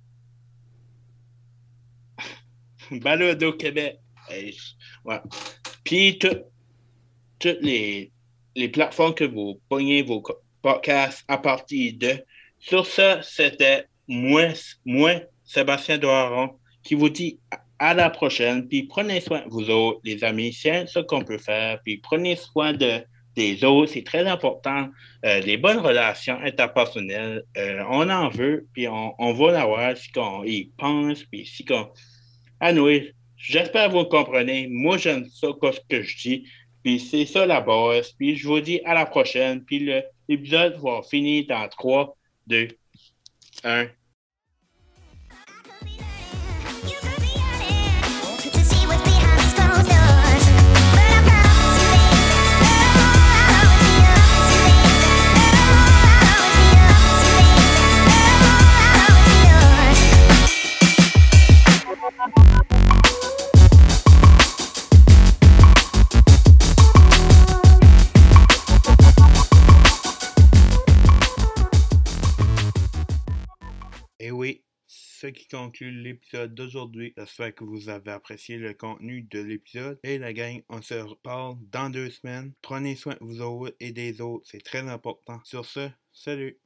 Balado Québec. Ouais. Puis toutes les plateformes que vous pognez vos podcasts à partir de. Sur ça, c'était moi, Sébastien Doiron, qui vous dit à la prochaine. Puis prenez soin de vous autres, les amis. C'est ça qu'on peut faire. Puis prenez soin des autres. C'est très important. Les bonnes relations interpersonnelles, on en veut. Puis on va l'avoir si on y pense. Puis si qu'on... Anyway, j'espère que vous comprenez. Moi, j'aime ça, ce que je dis. Puis c'est ça la base. Puis je vous dis à la prochaine. Puis l'épisode va finir dans 3, 2, 1. Et oui, ce qui conclut l'épisode d'aujourd'hui. J'espère que vous avez apprécié le contenu de l'épisode. Et la gang, on se reparle dans 2 semaines. Prenez soin de vous autres et des autres, c'est très important. Sur ce, salut!